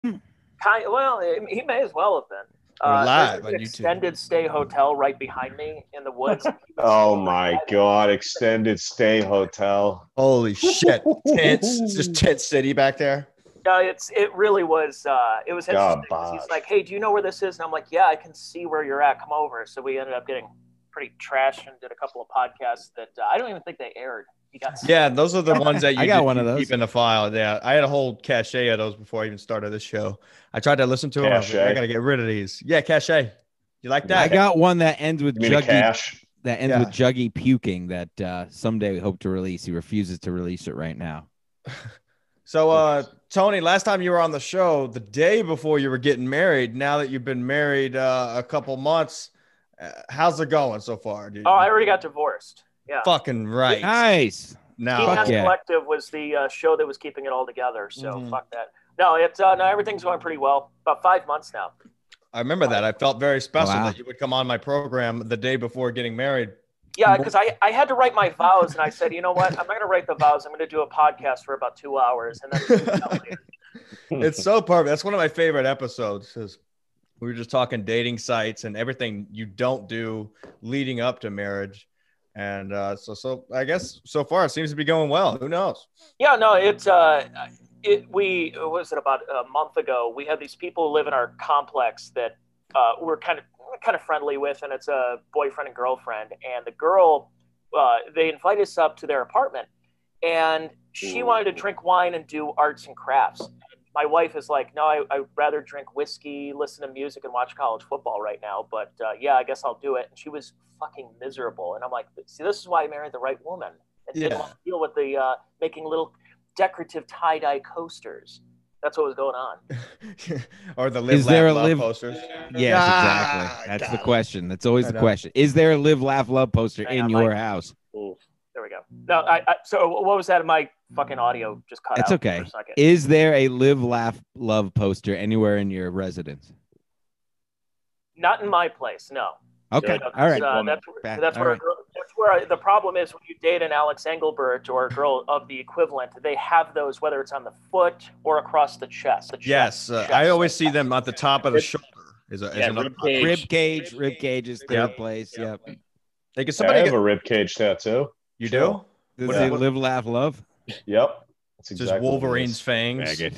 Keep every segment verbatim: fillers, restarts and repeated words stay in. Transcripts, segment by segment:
Kind well, he may as well have been. Or Uh, there's live like an on YouTube. extended stay hotel right behind me in the woods. He was Oh staying my right God, extended stay hotel. Holy shit. Tents. It's just tent city back there. No, it's it really was uh, it was interesting God, because he's Bosh. like, "Hey, do you know where this is?" And I'm like, "Yeah, I can see where you're at. Come over." So we ended up getting pretty trashed and did a couple of podcasts that uh, I don't even think they aired. He got Yeah, those are the ones that you I got just one of you those. keep in the file. Yeah, I had a whole cache of those before I even started this show. I tried to listen to them. I was like, I Cache? gotta get rid of these. Yeah, cache. You like that? I got one that ends with You mean a Juggy. cash? That ends Yeah. with Juggy puking. That uh, someday we hope to release. He refuses to release it right now. So, uh, Tony, last time you were on the show, the day before you were getting married, now that you've been married uh, a couple months, uh, how's it going so far, dude? Oh, I already got divorced. Yeah. Fucking right. Nice. Now, Team Fuck M yeah. Collective was the uh, show that was keeping it all together. So Mhm. fuck that. No, it's uh, no, everything's going pretty well. About five months now. I remember that. I felt very special Wow. that you would come on my program the day before getting married. Yeah, because I, I had to write my vows, and I said, you know what? I'm not going to write the vows. I'm going to do a podcast for about two hours, and then It's so perfect. That's one of my favorite episodes. Because we were just talking dating sites and everything you don't do leading up to marriage. And uh, so, so I guess so far it seems to be going well. Who knows? yeah, no, it's uh, it we what was it about a month ago? We had these people who live in our complex that uh, we're kind of kind of friendly with, and it's a boyfriend and girlfriend. And the girl, uh, they invited us up to their apartment, and she wanted to drink wine and do arts and crafts. My wife is like, no, I, I'd rather drink whiskey, listen to music, and watch college football right now. But uh, yeah, I guess I'll do it. And she was fucking miserable. And I'm like, see, this is why I married the right woman. And didn't Yeah. want to deal with the uh, making little decorative tie-dye coasters. That's what was going on. Or the live, Is there laugh, a love live- posters. Yes, Ah, exactly. That's got the it. question. That's always I the know. question. Is there a live, laugh, love poster Hang in on, your Mike. house? There we go. No, I, I so what was that? My fucking audio just cut That's out okay. for a second. Is there a live, laugh, love poster anywhere in your residence? Not in my place, no. Okay. No, All right. uh, that's Back- that's all where right. that's where the problem is when you date an Alex Engelbert or a girl of the equivalent. They have those whether it's on the foot or across the chest. The chest Yes, uh, chest. I always see them at the top of the shoulder. Is, a, is Yeah, another rib cage. Rib cage. Rib cage is third Yep. place. Yep. Hey, can I somebody have get, a rib cage tattoo. you Sure. do? Does What- it what- live, laugh, love? Yep. That's It's exactly just what it Wolverine's is. fangs. Faggot.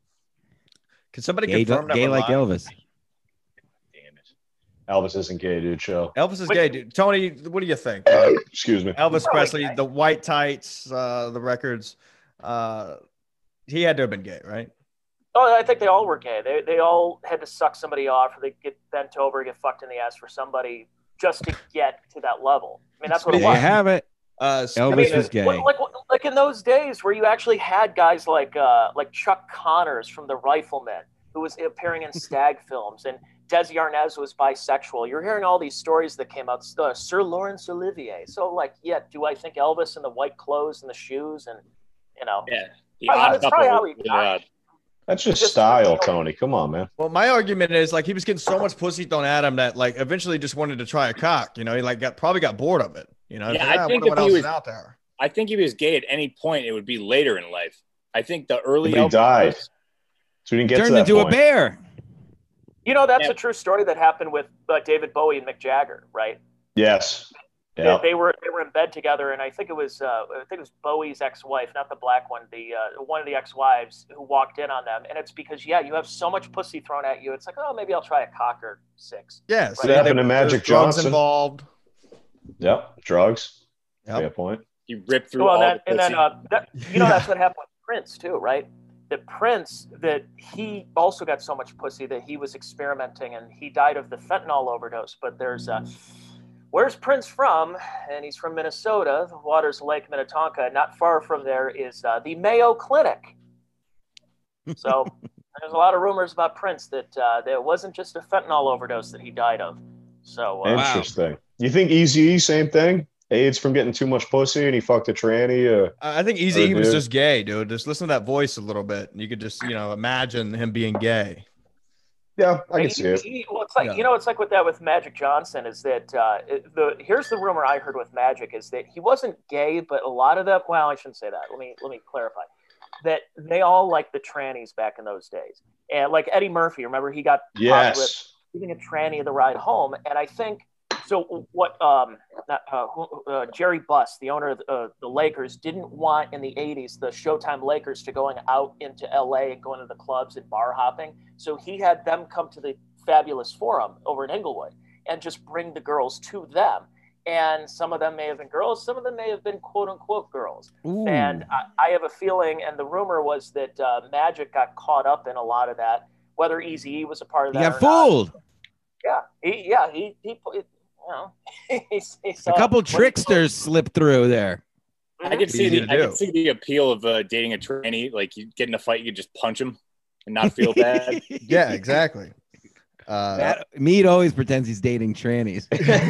Can somebody Gay, confirm that gay we're like live? Elvis. Damn it. Elvis isn't gay, dude. Show. Elvis is Wait. gay, dude. Tony, what do you think? Uh, Excuse me. Elvis Probably Presley, gay. the white tights, uh, the records. Uh, he had to have been gay, right? Oh, I think they all were gay. They they all had to suck somebody off, or they get bent over, get fucked in the ass for somebody just to get to that level. I mean, that's what it There you was. have it. Uh, Elvis I mean, was gay. Like, like in those days where you actually had guys like uh, like Chuck Connors from The Rifleman, who was appearing in stag films, and Desi Arnaz was bisexual. You're hearing all these stories that came out. Uh, Sir Laurence Olivier. So, like, yeah, do I think Elvis in the white clothes and the shoes and you know? Yeah. The Probably- odd that's couple probably how was he really got. odd. That's just Just- style, Tony. Come on, man. well, my argument is like he was getting so much pussy thrown at him that like eventually just wanted to try a cock. You know, he like got probably got bored of it. You know, Yeah, He's like, I "Ah, think wonder what if he else was- is out there. I think if he was gay at any point, it would be later in life. I think the early But he Elvis died. was- So we didn't get to Turned that into point. a bear. You know, that's Yeah. a true story that happened with uh, David Bowie and Mick Jagger, right? Yes. They- Yeah. They, were they were in bed together, and I think it was uh, I think it was Bowie's ex-wife, not the black one, the uh, one of the ex-wives who walked in on them, and it's because yeah, you have so much pussy thrown at you. It's like, oh, maybe I'll try a cock or six. Yeah, What happened to there's Magic drugs Johnson? involved. Yep. Drugs. Yep. Fair point. he ripped through Well, all and then, the and then pussy. uh, that, you know Yeah. that's what happened with Prince too, right? That Prince that he also got so much pussy that he was experimenting and he died of the fentanyl overdose. But there's uh, where's Prince from? And he's from Minnesota. The water's Lake Minnetonka. Not far from there is uh, the Mayo Clinic. So there's a lot of rumors about Prince that uh, there wasn't just a fentanyl overdose that he died of. So uh, Interesting. You think Easy same thing? AIDS from getting too much pussy and he fucked a tranny? Uh, I think Easy he Oh, was dude. just gay, dude. Just listen to that voice a little bit. You could just, you know, imagine him being gay. yeah, I can He- see it. he- well, it's like Yeah. you know, it's like with that with Magic Johnson is that uh, it- the here's the rumor I heard with Magic is that he wasn't gay, but a lot of them. Well, I shouldn't say that. Let me let me clarify. that they all liked the trannies back in those days. And like Eddie Murphy, remember he got Yes. caught with giving a tranny the ride home. And I think so. What um, not, uh, uh, Jerry Buss, the owner of the, uh, the Lakers, didn't want in the eighties the Showtime Lakers to going out into L A and going to the clubs and bar hopping. So he had them come to the Fabulous Forum over in Inglewood and just bring the girls to them. And some of them may have been girls, some of them may have been quote unquote girls. Ooh. And I, I have a feeling, and the rumor was that uh, Magic got caught up in a lot of that. Whether Eazy-E was a part of You that, got or fooled. Not. Yeah, he, yeah, he, he, you know, he, he saw A couple tricksters slipped through there. I could see Easy the to I do. could see the appeal of uh, dating a tranny. Like you get in a fight, you could just punch him and not feel bad. Yeah, exactly. Uh, That, Mead always pretends he's dating trannies.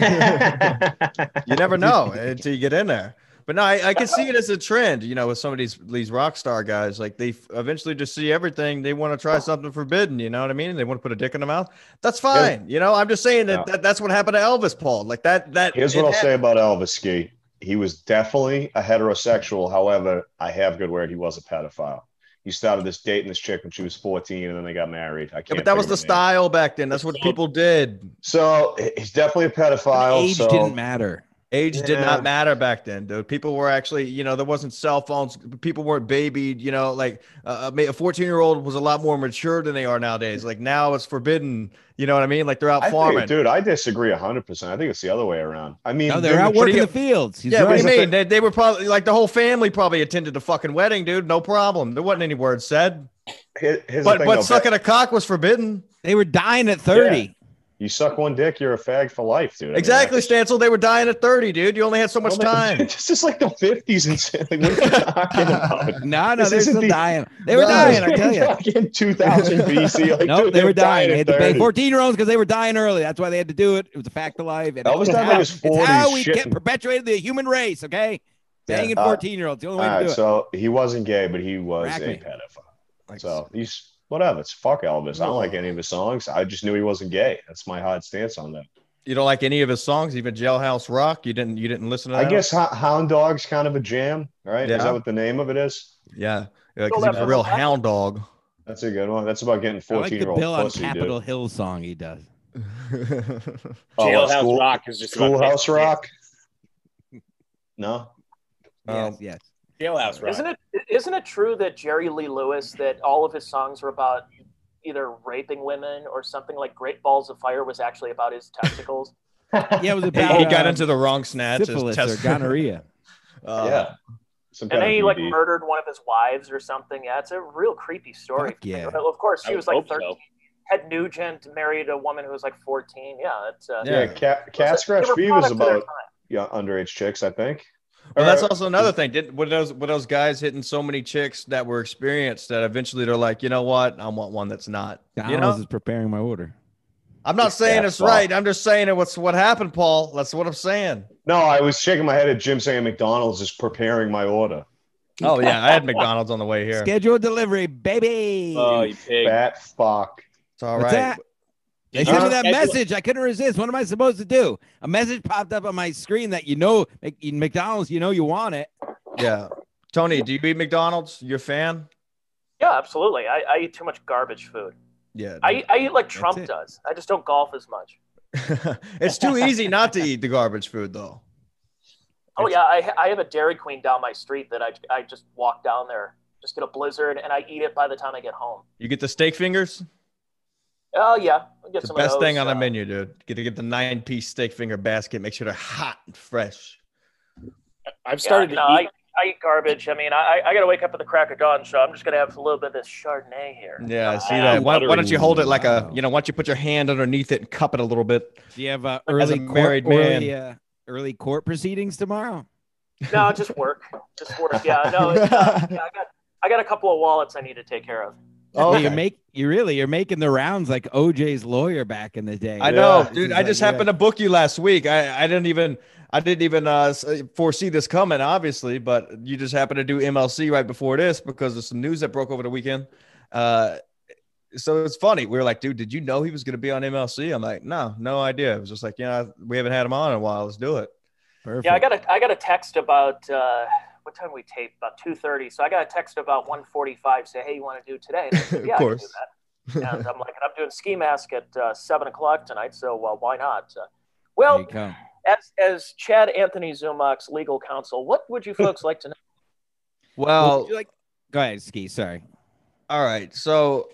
you never know until you get in there. But no, I, I can see it as a trend, you know, with some of these these rock star guys. Like they f- eventually just see everything. They want to try something forbidden, you know what I mean? They want to put a dick in the mouth. That's fine. You know, I'm just saying that, Yeah. that that's what happened to Elvis, Paul. Like that. That Here's it what I'll had- say about Elvis Ski. He was definitely a heterosexual. However, I have good word. He was a pedophile. He started this dating this chick when she was fourteen, and then they got married. I can't. Yeah, but that was figure the her name. style back then. That's what people did. So he's definitely a pedophile. Age so didn't matter. Age did Yeah. not matter back then, dude. People were actually, you know, there wasn't cell phones. People weren't babied, you know, like uh, a fourteen year old was a lot more mature than they are nowadays. Like now it's forbidden. You know what I mean? Like they're out I farming. think, dude, I disagree one hundred percent. I think it's the other way around. I mean, No, they're dude, out what do working you- the fields. He's yeah, what right. do you Here's the mean? They, they were probably like the whole family probably attended the fucking wedding, dude. No problem. There wasn't any words said. Here- here's the But thing, but though, sucking a cock was forbidden. They were dying at thirty. You suck one dick, you're a fag for life, dude. I mean, Exactly, that's- Stancil. They were dying at thirty, dude. You only had so much Well, time. This is like the fifties and shit. Like, what are you talking about? No, no, This they're isn't still the- dying. They were No, dying, I tell you. Fucking two thousand B C. Like, No, dude, they were they're dying. They at had to pay thirty. fourteen-year-olds because they were dying early. That's why they had to do it. It was a fact of life. And Elvis it's died how, like his it's how forties, we shit. get perpetuated the human race, okay? Banging Uh, fourteen-year-olds. The only way All to right, do it. so he wasn't gay, but he was Crack a me. pedophile. Like, So he's whatever. It's fuck Elvis. I don't like any of his songs. I just knew he wasn't gay. That's my hard stance on that. you don't like any of his songs, even Jailhouse Rock. You didn't you didn't listen to that? I guess Ho- Hound Dog's kind of a jam, right? Yeah. Is that what the name of it is? Yeah, because Still he was that a real purple hound dog. That's a good one. That's about getting I like fourteen the year old Bill on pussy, Capitol dude. Hill song he does. Oh, Jailhouse school, Rock is just about Schoolhouse getting- Rock. No, Um, Yes, yes. Jailhouse Rock. Isn't it isn't it true that Jerry Lee Lewis, that all of his songs were about either raping women or something? Like Great Balls of Fire was actually about his testicles. Yeah, it was he, about he got um, into the wrong snatch. his syphilis test- or gonorrhea. Uh, yeah. Some And kind then of he like B D. murdered one of his wives or something. Yeah, it's a real creepy story. Fuck yeah. Of course, I he would was like hope thirteen. so. Ted Nugent married a woman who was like fourteen. Yeah, it's uh, Yeah. Yeah, cat, they cat were scratch fever is products of their about time. yeah, underage chicks, I think. Well, Or- that's also another thing. Did were those were those guys hitting so many chicks that were experienced that eventually they're like, you know what, I want one that's not. You Donald's know, is preparing my order. I'm not saying Yeah, it's fuck. right. I'm just saying it. What's what happened, Paul? That's what I'm saying. No, I was shaking my head at Jim saying McDonald's is preparing my order. Oh yeah, I had McDonald's on the way here. Scheduled delivery, baby. Oh, you pig. Fat fuck. It's all What's right. that? They Did sent you me that schedule- message. I couldn't resist. What am I supposed to do? A message popped up on my screen that you know, Mc- McDonald's, you know you want it. Yeah, Tony, do you eat McDonald's? You a fan? Yeah, absolutely. I, I eat too much garbage food. Yeah. I, I eat like Trump it. does. I just don't golf as much. It's too easy not to eat the garbage food, though. Oh yeah, I, I have a Dairy Queen down my street that I, I just walk down there, just get a Blizzard, and I eat it by the time I get home. You get the steak fingers. Oh yeah, I'll get It's the some best of those, thing on the uh, menu, dude. Get to get the nine piece steak finger basket. Make sure they're hot and fresh. I've Yeah, started no, to I, eat. I eat garbage. I mean, I I got to wake up at the crack of dawn, so I'm just gonna have a little bit of this Chardonnay here. Yeah, I see Uh, that. Why, why buttery. don't you hold it like a, Wow. you know, why don't you put your hand underneath it and cup it a little bit? Do you have uh, As a early married court, man. early, uh, early court proceedings tomorrow? No, just work, just work. Yeah, no, it's, uh, yeah, I got I got a couple of wallets I need to take care of. Oh, Hey, you make you really you're making the rounds like O J's lawyer back in the day. I know, Yeah. dude. This I is just like, happened to book you last week. I, I didn't even I didn't even uh, s- foresee this coming, obviously, but you just happened to do M L C right before this because of some news that broke over the weekend. Uh, so it's funny. We were like, dude, did you know he was going to be on M L C? I'm like, no, no idea. It was just like, yeah, we haven't had him on in a while. Let's do it. Perfect. Yeah, I got a I got a text about uh, what time we tape? About two thirty. So I got a text about one forty-five. Say, hey, you want to do today? And I said, yeah, Of I can course. do that. And I'm like, I'm doing Ski Mask at uh, seven o'clock tonight. So well, why not? Uh, There well, you go. as as Chad Anthony Zumach's legal counsel, what would you folks like to know? Well, Would you like? Go ahead, Ski. Sorry. all right. So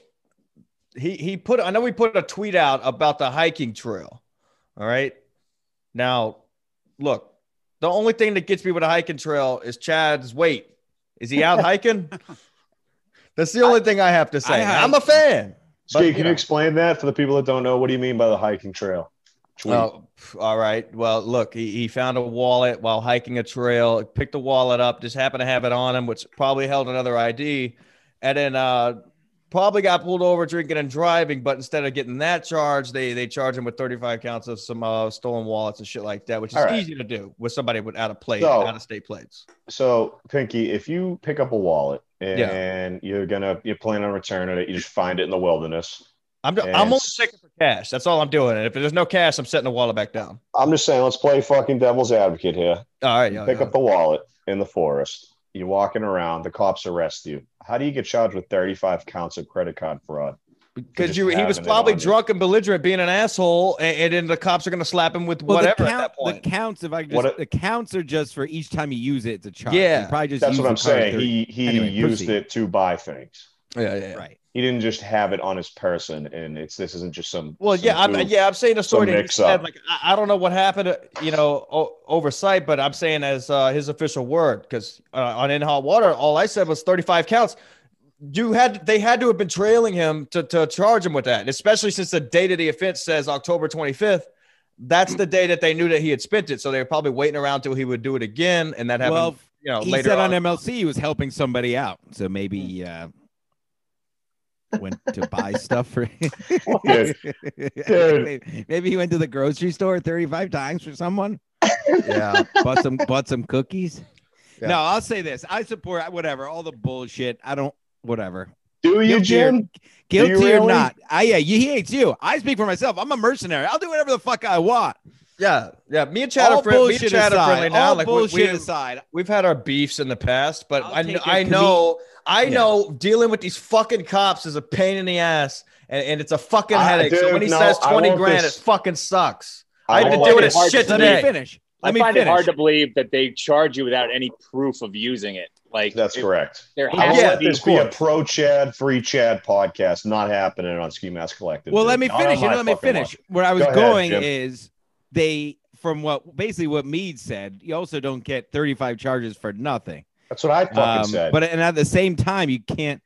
he he put I know we put a tweet out about the hiking trail. All right. Now, look, the only thing that gets me with a hiking trail is Chad's weight. Is he out hiking? That's the only thing I have to say. I I'm a fan. Ski, But, can you you know. explain that for the people that don't know? What do you mean by the hiking trail? Tweet. Oh, all right. Well, look, he, he found a wallet while hiking a trail, picked the wallet up, just happened to have it on him, which probably held another I D, and then uh, probably got pulled over drinking and driving. But instead of getting that charge, they they charge him with thirty-five counts of some uh, stolen wallets and shit like that, which is All right. easy to do with somebody with out of plate, So- out of state plates. So, Pinky, if you pick up a wallet Yeah. and you're gonna you're planning on returning it, you just find it in the wilderness. I'm And- I'm only checking for cash. That's all I'm doing. And if there's no cash, I'm setting the wallet back down. I'm just saying, let's play fucking devil's advocate here. All right, You yeah, pick yeah. up the wallet in the forest. You're walking around. The cops arrest you. How do you get charged with thirty-five counts of credit card fraud? Because just you, he was having it probably on you. drunk and belligerent, being an asshole, and, and then the cops are going to slap him with Well, whatever the, at count, that point. the counts, if I could What just, a- the counts are just for each time you use it, it's a charge. Yeah. You probably just That's use what I'm the card saying. thirty He he Anyway, used proceed. it to buy things. yeah, yeah, yeah. Right. He didn't just have it on his person, and it's this isn't just some. Well, some yeah, I'm, dude. yeah, I'm saying the story some that he mix said. up. Like, I, I don't know what happened, uh, you know, o- oversight, but I'm saying as uh, his official word, because uh, on In Hot Water, all I said was thirty-five counts. You had they had to have been trailing him to to charge him with that, especially since the date of the offense says October twenty-fifth. That's the day that they knew that he had spent it, so they were probably waiting around till he would do it again, and that happened. Well, you know, he later said on on. M L C he was helping somebody out, so maybe he uh, went to buy stuff for. Dude. maybe, maybe he went to the grocery store thirty-five times for someone. Yeah, Bought some, bought some cookies. Yeah. No, I'll say this: I support whatever, all the bullshit. I don't, whatever. Do you, Guilty or- Jim? Guilty you or really? not? I yeah, he hates you. I speak for myself. I'm a mercenary. I'll do whatever the fuck I want. yeah, yeah. Me and Chad all are friend, me and bullshit Chad are aside, friendly now. all Like we, bullshit we, aside, we've had our beefs in the past, but I'll I, take kn- a I comedi- know, I Yeah. know dealing with these fucking cops is a pain in the ass, and, and it's a fucking Uh, headache. so dude, when he no, says I twenty want grand, this- it fucking sucks. I I had to want deal with this this hard shit to let believe. me today. finish. Let I me find finish. it hard to believe that they charge you without any proof of using it. Like That's if correct. There I has will Yeah, let to be. this be a pro Chad, free Chad podcast. Not happening on Ski Mask Collective. Well, dude. let me Not finish. on You know, my let me fucking finish. watch. Where I was Go ahead, going Jim. is they, from what basically what Mead said, you also don't get thirty-five charges for nothing. That's what I fucking Um, said. but and at the same time, you can't.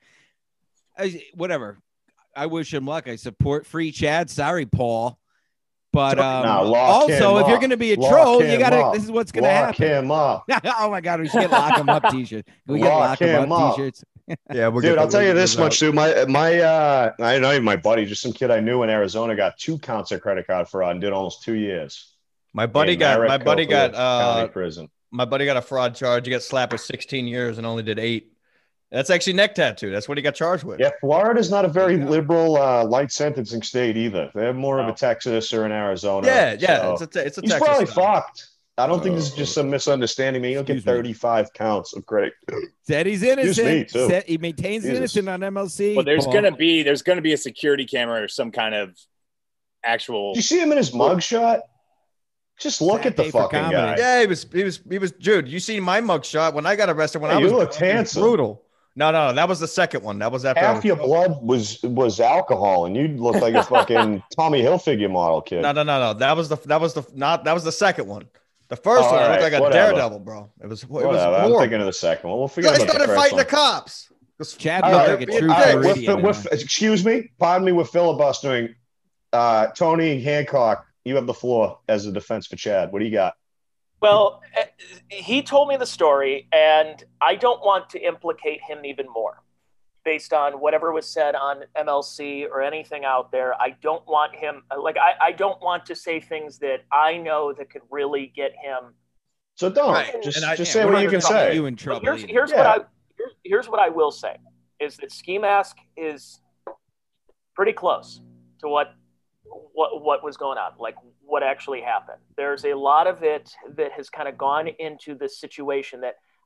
I- Whatever. I wish him luck. I support free Chad. Sorry, Paul. But um, Nah, lock also, him if you're up. going to be a Lock troll, you him got to. up. This is what's going to Lock happen. him up. Oh my God, we should get lock him up t-shirts. Can we get Lock lock him him up up. t-shirts? Yeah, we're Dude, I'll tell you this much, dude. My my uh I know my buddy, just some kid I knew in Arizona, got two counts of credit card fraud and did almost two years. My buddy in got my Maricopa buddy got County uh prison. my buddy got a fraud charge. He got slapped with sixteen years and only did eight. That's actually neck tattoo. That's what he got charged with. Yeah, Florida's not a very There you go. liberal, uh, light sentencing state either. They're more of No. a Texas or an Arizona. yeah, yeah. so- It's a te- it's a He's Texas probably style. fucked. I don't think this is just some misunderstanding. Man, you'll get Excuse me. thirty-five counts of credit. Said he's me, innocent. too. Said he maintains he's Jesus. innocent on M L C. Well, there's Paul. gonna be there's gonna be a security camera or some kind of actual. Did you see him in his mugshot? Just look Sad at the day for fucking comedy. guy. Yeah, he was he was he was Jude. You seen my mug shot when I got arrested when Hey, I was you looked it was handsome. brutal. No, no, that was the second one. That was after I Half was- your blood was was alcohol, and you looked like a fucking Tommy Hilfiger model kid. No, no, no, no. That was the that was the not that was the second one. The first All one I right, looked like a whatever. daredevil, bro. It was it was Whatever. I'm horrible. thinking of the second one. We'll I forget about the started first fighting one. the cops. This- Chad All looked right, like a all true right, Hey, Floridian. with, with, excuse me, pardon me, with filibustering. Uh, Tony Hancock, you have the floor as a defense for Chad. What do you got? Well, eh, he told me the story, and I don't want to implicate him even more based on whatever was said on M L C or anything out there. I don't want him, like, I, I don't want to say things that I know that could really get him. So don't Right, just and I- just yeah, say we're what not you can gonna say. You in But trouble. here's either. here's Yeah. what I here's, here's what I will say is that Ski Mask is pretty close to what what what was going on, like what actually happened. There's a lot of it that has kind of gone into this situation that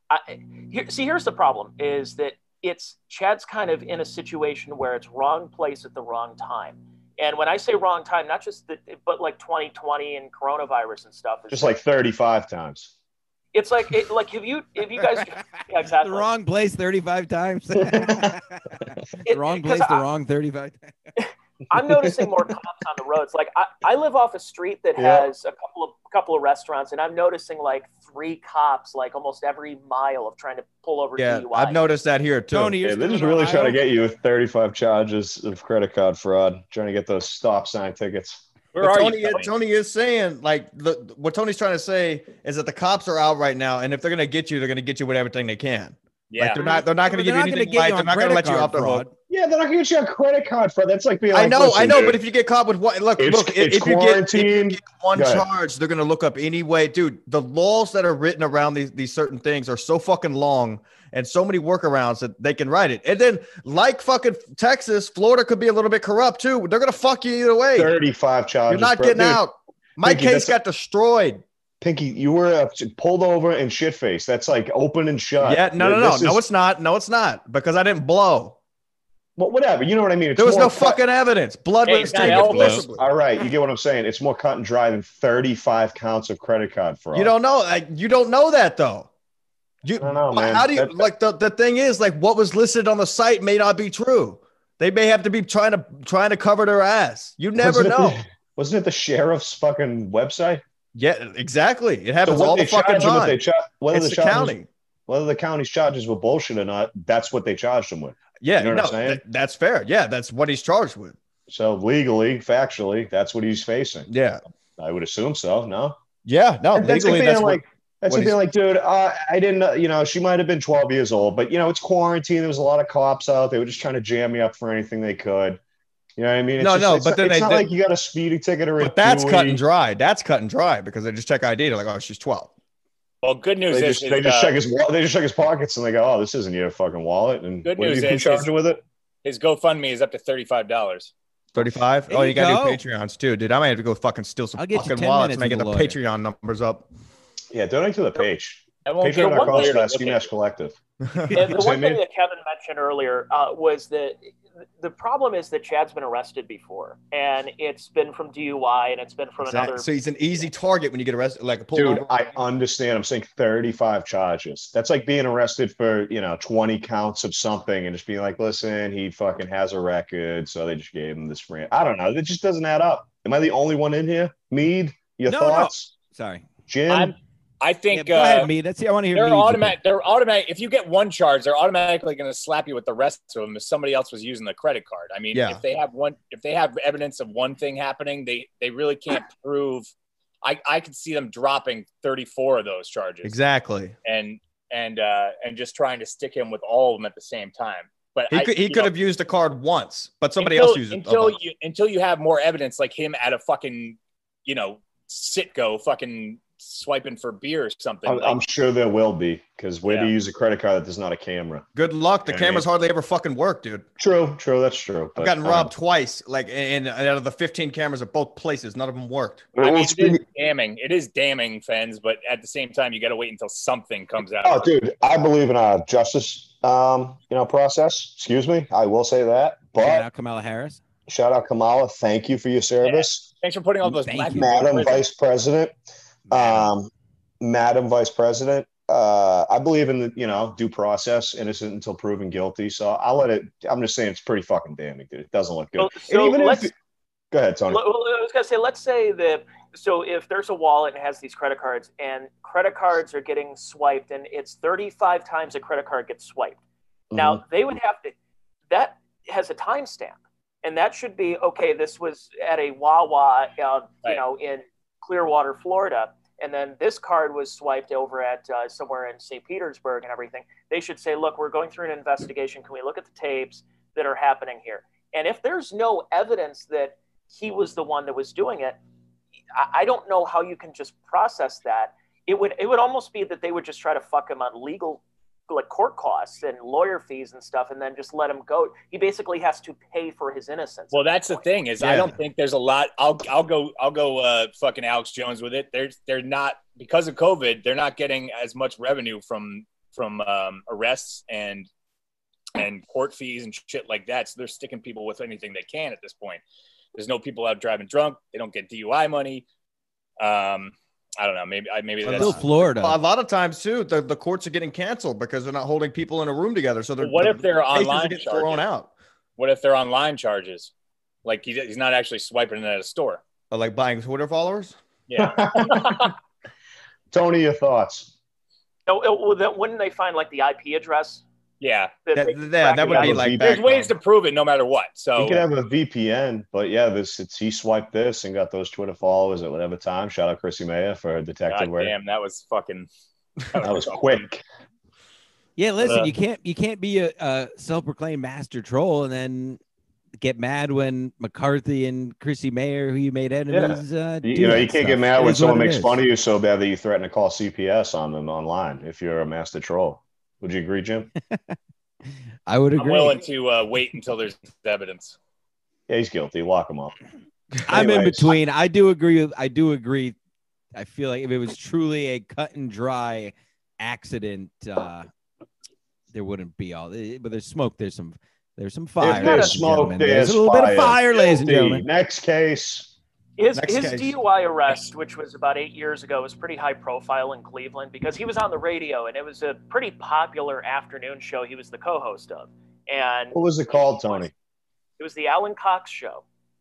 I, here, see, here's the problem: is that it's Chad's kind of in a situation where it's wrong place at the wrong time. And when I say wrong time, not just the, but like twenty twenty and coronavirus and stuff. Just like thirty-five times. It's like, it, like, have you, if you guys, yeah, exactly. The wrong place thirty-five times. It- the wrong place, 'cause the I- wrong thirty-five times. I'm noticing more cops on the roads. Like I, I live off a street that Yeah. has a couple of couple of restaurants, and I'm noticing like three cops like almost every mile of trying to pull over Yeah, D U I. I've noticed that here too. Tony, you're Yeah, they're still just in really Ohio? trying to get you with thirty-five charges of credit card fraud, trying to get those stop sign tickets. Where But are Tony, you? is, Tony is saying, like, the, what Tony's trying to say is that the cops are out right now, and if they're going to get you, they're going to get you with everything they can. Yeah. Like, they're not, they're not going to But give you they're not anything gonna get right. you They're on not going to let credit you card off the fraud. hook. Yeah, they're not going to get you a credit card fraud. That's like being I like, know, listen, I know, dude, but if you get caught with what, look, It's- look, if, it's if you get, if you quarantine. get one Go ahead. charge, they're going to look up any way, dude. The laws that are written around these these certain things are so fucking long and so many workarounds that they can write it. And then, like fucking Texas, Florida could be a little bit corrupt too. They're going to fuck you either way. thirty-five charges. You're not bro. getting Dude, out. My Pinky, case that's a- got destroyed. Pinky, you were uh, pulled over and shit faced. That's like open and shut. Yeah, no, no, no, This no, is- it's not. No, it's not because I didn't blow. Well, whatever. You know what I mean? It's There was more no cut- fucking evidence. Blood Hey, was it's not taken helpless. forcibly. All right, you get what I'm saying. It's more cut and dry than thirty-five counts of credit card fraud. You don't know. Like, you don't know that though. You, I don't know, man. How do you That- like the, the thing is like what was listed on the site may not be true. They may have to be trying to trying to cover their ass. You never Wasn't it know. the- wasn't it the sheriff's fucking website? Yeah, exactly. It So happens what all they the fucking charge them, what they time. cha- whether It's the the charges, county. whether the county's charges were bullshit or not, that's what they charged him with. Yeah, You know what no, I'm saying? th- that's fair. Yeah, that's what he's charged with. So legally, factually, that's what he's facing. Yeah, I would assume so. No, yeah, no. And that's Legally, like that's being what, like that's what like being like, dude, uh, I didn't, know, you know, she might have been twelve years old, but you know, it's quarantine. There was a lot of cops out. They were just trying to jam me up for anything they could. You know what I mean? It's No, just- no, it's but not, then it's they- not they- like you got a speeding ticket or a But that's Dewey. cut and dry. That's cut and dry because they just check I D. They're like, oh, she's twelve. Well, good news They is, just, they is, just uh, check his wa- they just check his pockets and they go, oh, this isn't your fucking wallet. And Good what news do you is- charge is- him with it? his GoFundMe is up to thirty-five dollars. thirty-five. There Oh, you you gotta go. do Patreons too, dude. I might have to go fucking steal some I'll get you fucking ten wallets minutes and get with the a lawyer. Patreon numbers up. Yeah, donate to the page. I won't get Patreon dot one com lawyer to slash look Ski at Mask it. Collective. And the See what I one thing mean? that Kevin mentioned earlier uh, was that the problem is that Chad's been arrested before, and it's been from D U I, and it's been from Exactly. another. So he's an easy target when you get arrested. Like a pull Dude, over. I understand. I'm saying thirty-five charges. That's like being arrested for, you know, twenty counts of something and just being like, listen, he fucking has a record. So they just gave him this free. I don't know. It just doesn't add up. Am I the only one in here? Mead, your No, no. thoughts? Sorry. Jim? I'm, I Yeah, think go ahead, uh, me. Let's see. I want to hear. they're Mead's automatic. They're automatic. If you get one charge, they're automatically going to slap you with the rest of them if somebody else was using the credit card. I mean, Yeah. if they have one, if they have evidence of one thing happening, they they really can't prove. I I could see them dropping thirty-four of those charges. Exactly. And and uh, and just trying to stick him with all of them at the same time. But He I, could he you could know, have used the card once, but somebody until, else used it. until Uh-huh. you until you have more evidence, like him at a fucking, you know, Citgo fucking swiping for beer or something. I'm, like, I'm sure there will be, because where do Yeah. you use a credit card that there's not a camera? Good luck. The Yeah, cameras man. hardly ever fucking work, dude. True, true. That's true. I've gotten robbed twice. Like, and out of the fifteen cameras at both places, none of them worked. I mean, it is damning. It is damning, fans, but at the same time, you got to wait until something comes out. Oh, dude, I believe in our justice, um, you know, process. Excuse me, I will say that. But Shout out Kamala Harris. shout out Kamala. Thank you for your service, Thanks for putting all those Thank black you. people in Madam prison. Vice President. Um, Madam Vice President. Uh, I believe in the, you know, due process, innocent until proven guilty. So I'll let it. I'm just saying it's pretty fucking damning, dude. It doesn't look good. So, And so even let's. if, go ahead, Tony. Well, I was gonna say, let's say that. So if there's a wallet and has these credit cards, and credit cards are getting swiped, and it's thirty-five times a credit card gets swiped. Now Mm-hmm. they would have to. That has a timestamp, and that should be okay. This was at a Wawa, uh, Right. you know, in Clearwater, Florida, and then this card was swiped over at uh, somewhere in Saint Petersburg and everything. They should say, look, we're going through an investigation. Can we look at the tapes that are happening here? And if there's no evidence that he was the one that was doing it, I, I don't know how you can just process that. It would it would almost be that they would just try to fuck him on legal, like court costs and lawyer fees and stuff, and then just let him go. He basically has to pay for his innocence. Well, that's the thing is, I Yeah. don't think there's a lot. I'll I'll go I'll go uh, fucking Alex Jones with it. They're they're not, because of COVID. They're not getting as much revenue from from um, arrests and and court fees and shit like that. So they're sticking people with anything they can at this point. There's no people out driving drunk. They don't get D U I money. Um, I don't know. Maybe I maybe that's Still Florida. A lot of times too, the, the courts are getting canceled because they're not holding people in a room together. So they're, what the if they're cases are online getting charges? thrown out? What if they're online charges? Like he, he's not actually swiping it at a store. Or like buying Twitter followers? Yeah. Tony, your thoughts? No, it, well, then wouldn't they find like the I P address? Yeah. That, That, they that, track that it would down? be like There's back ways to prove it no matter what. So He could have a V P N, but yeah, this it's he swiped this and got those Twitter followers at whatever time. Shout out Chrissy Maya for her detective God work. damn, that was fucking. That was quick. Yeah, listen, Uh, you can't you can't be a, a self-proclaimed master troll and then get mad when McCarthy and Chrissy Mayer, who you made enemies, uh, You, do you know, that you can't stuff. get mad It when is someone what it makes is. fun of you so bad that you threaten to call C P S on them online if you're a master troll. Would you agree, Jim? I would I'm agree. willing to uh, wait until there's evidence. Yeah, he's guilty. Lock him up. I'm in Anyways. between. I do agree. With, I do agree. I feel like if it was truly a cut and dry accident, uh, there wouldn't be all. But there's smoke. There's some. There's some fire. If ladies there's and smoke, gentlemen. there's There's a little bit of fire, ladies and Guilty. gentlemen. Next case. His, Next his case. D U I arrest, which was about eight years ago, was pretty high profile in Cleveland because he was on the radio and it was a pretty popular afternoon show he was the co-host of. And What was it called, Tony? it was the Alan Cox Show.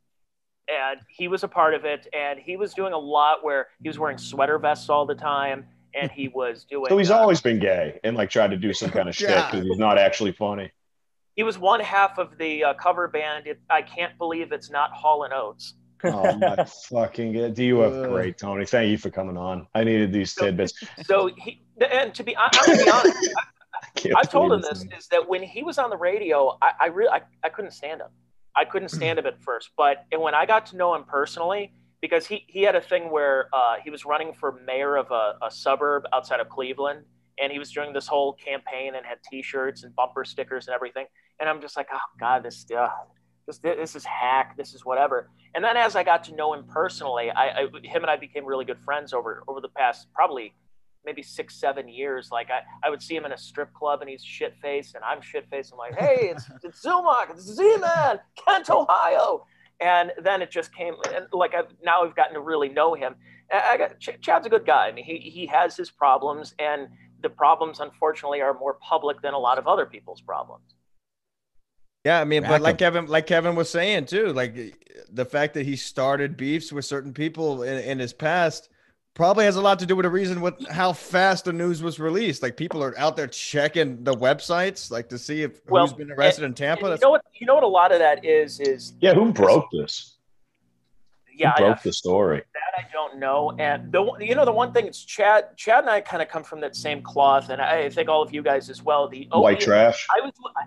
And he was a part of it. And he was doing a lot where he was wearing sweater vests all the time. And he was doing. So he's uh, always been gay and like tried to do some kind of shit God. because he's not actually funny. He was one half of the uh, cover band. It, I can't believe it's not Hall and Oates. Oh my fucking god! Do you have Ugh. great, Tony? Thank you for coming on. I needed these tidbits. So he, and to be, I, I'm gonna be honest, I can't I've told him believe this is that when he was on the radio, I, I really, I, I couldn't stand him. I couldn't stand him at first, but and when I got to know him personally, because he, he had a thing where uh, he was running for mayor of a, a suburb outside of Cleveland, and he was doing this whole campaign and had T-shirts and bumper stickers and everything, and I'm just like, oh God, this, uh, this, this is hack, this is whatever. And then as I got to know him personally, I, I him and I became really good friends over over the past probably maybe six, seven years. Like I, I would see him in a strip club and he's shit faced and I'm shit faced. I'm like, hey, it's it's Zumach, it's Z-Man, Kent, Ohio. And then it just came, and like I've now I've gotten to really know him. I got Ch- Chad's a good guy. I mean, he he has his problems, and the problems unfortunately are more public than a lot of other people's problems. Yeah, I mean, Rack but like 'em. Kevin, like Kevin was saying too, like the fact that he started beefs with certain people in, in his past probably has a lot to do with the reason with how fast the news was released. Like people are out there checking the websites, like to see if Well, who's been arrested in Tampa. And That's you know what? You know what? A lot of that is is Yeah, who broke this? yeah. Who broke I, the story? that I don't know. And the one- you know the one thing is Chad Chad and I kind of come from that same cloth, and I think all of you guys as well. The White opiate- trash. I was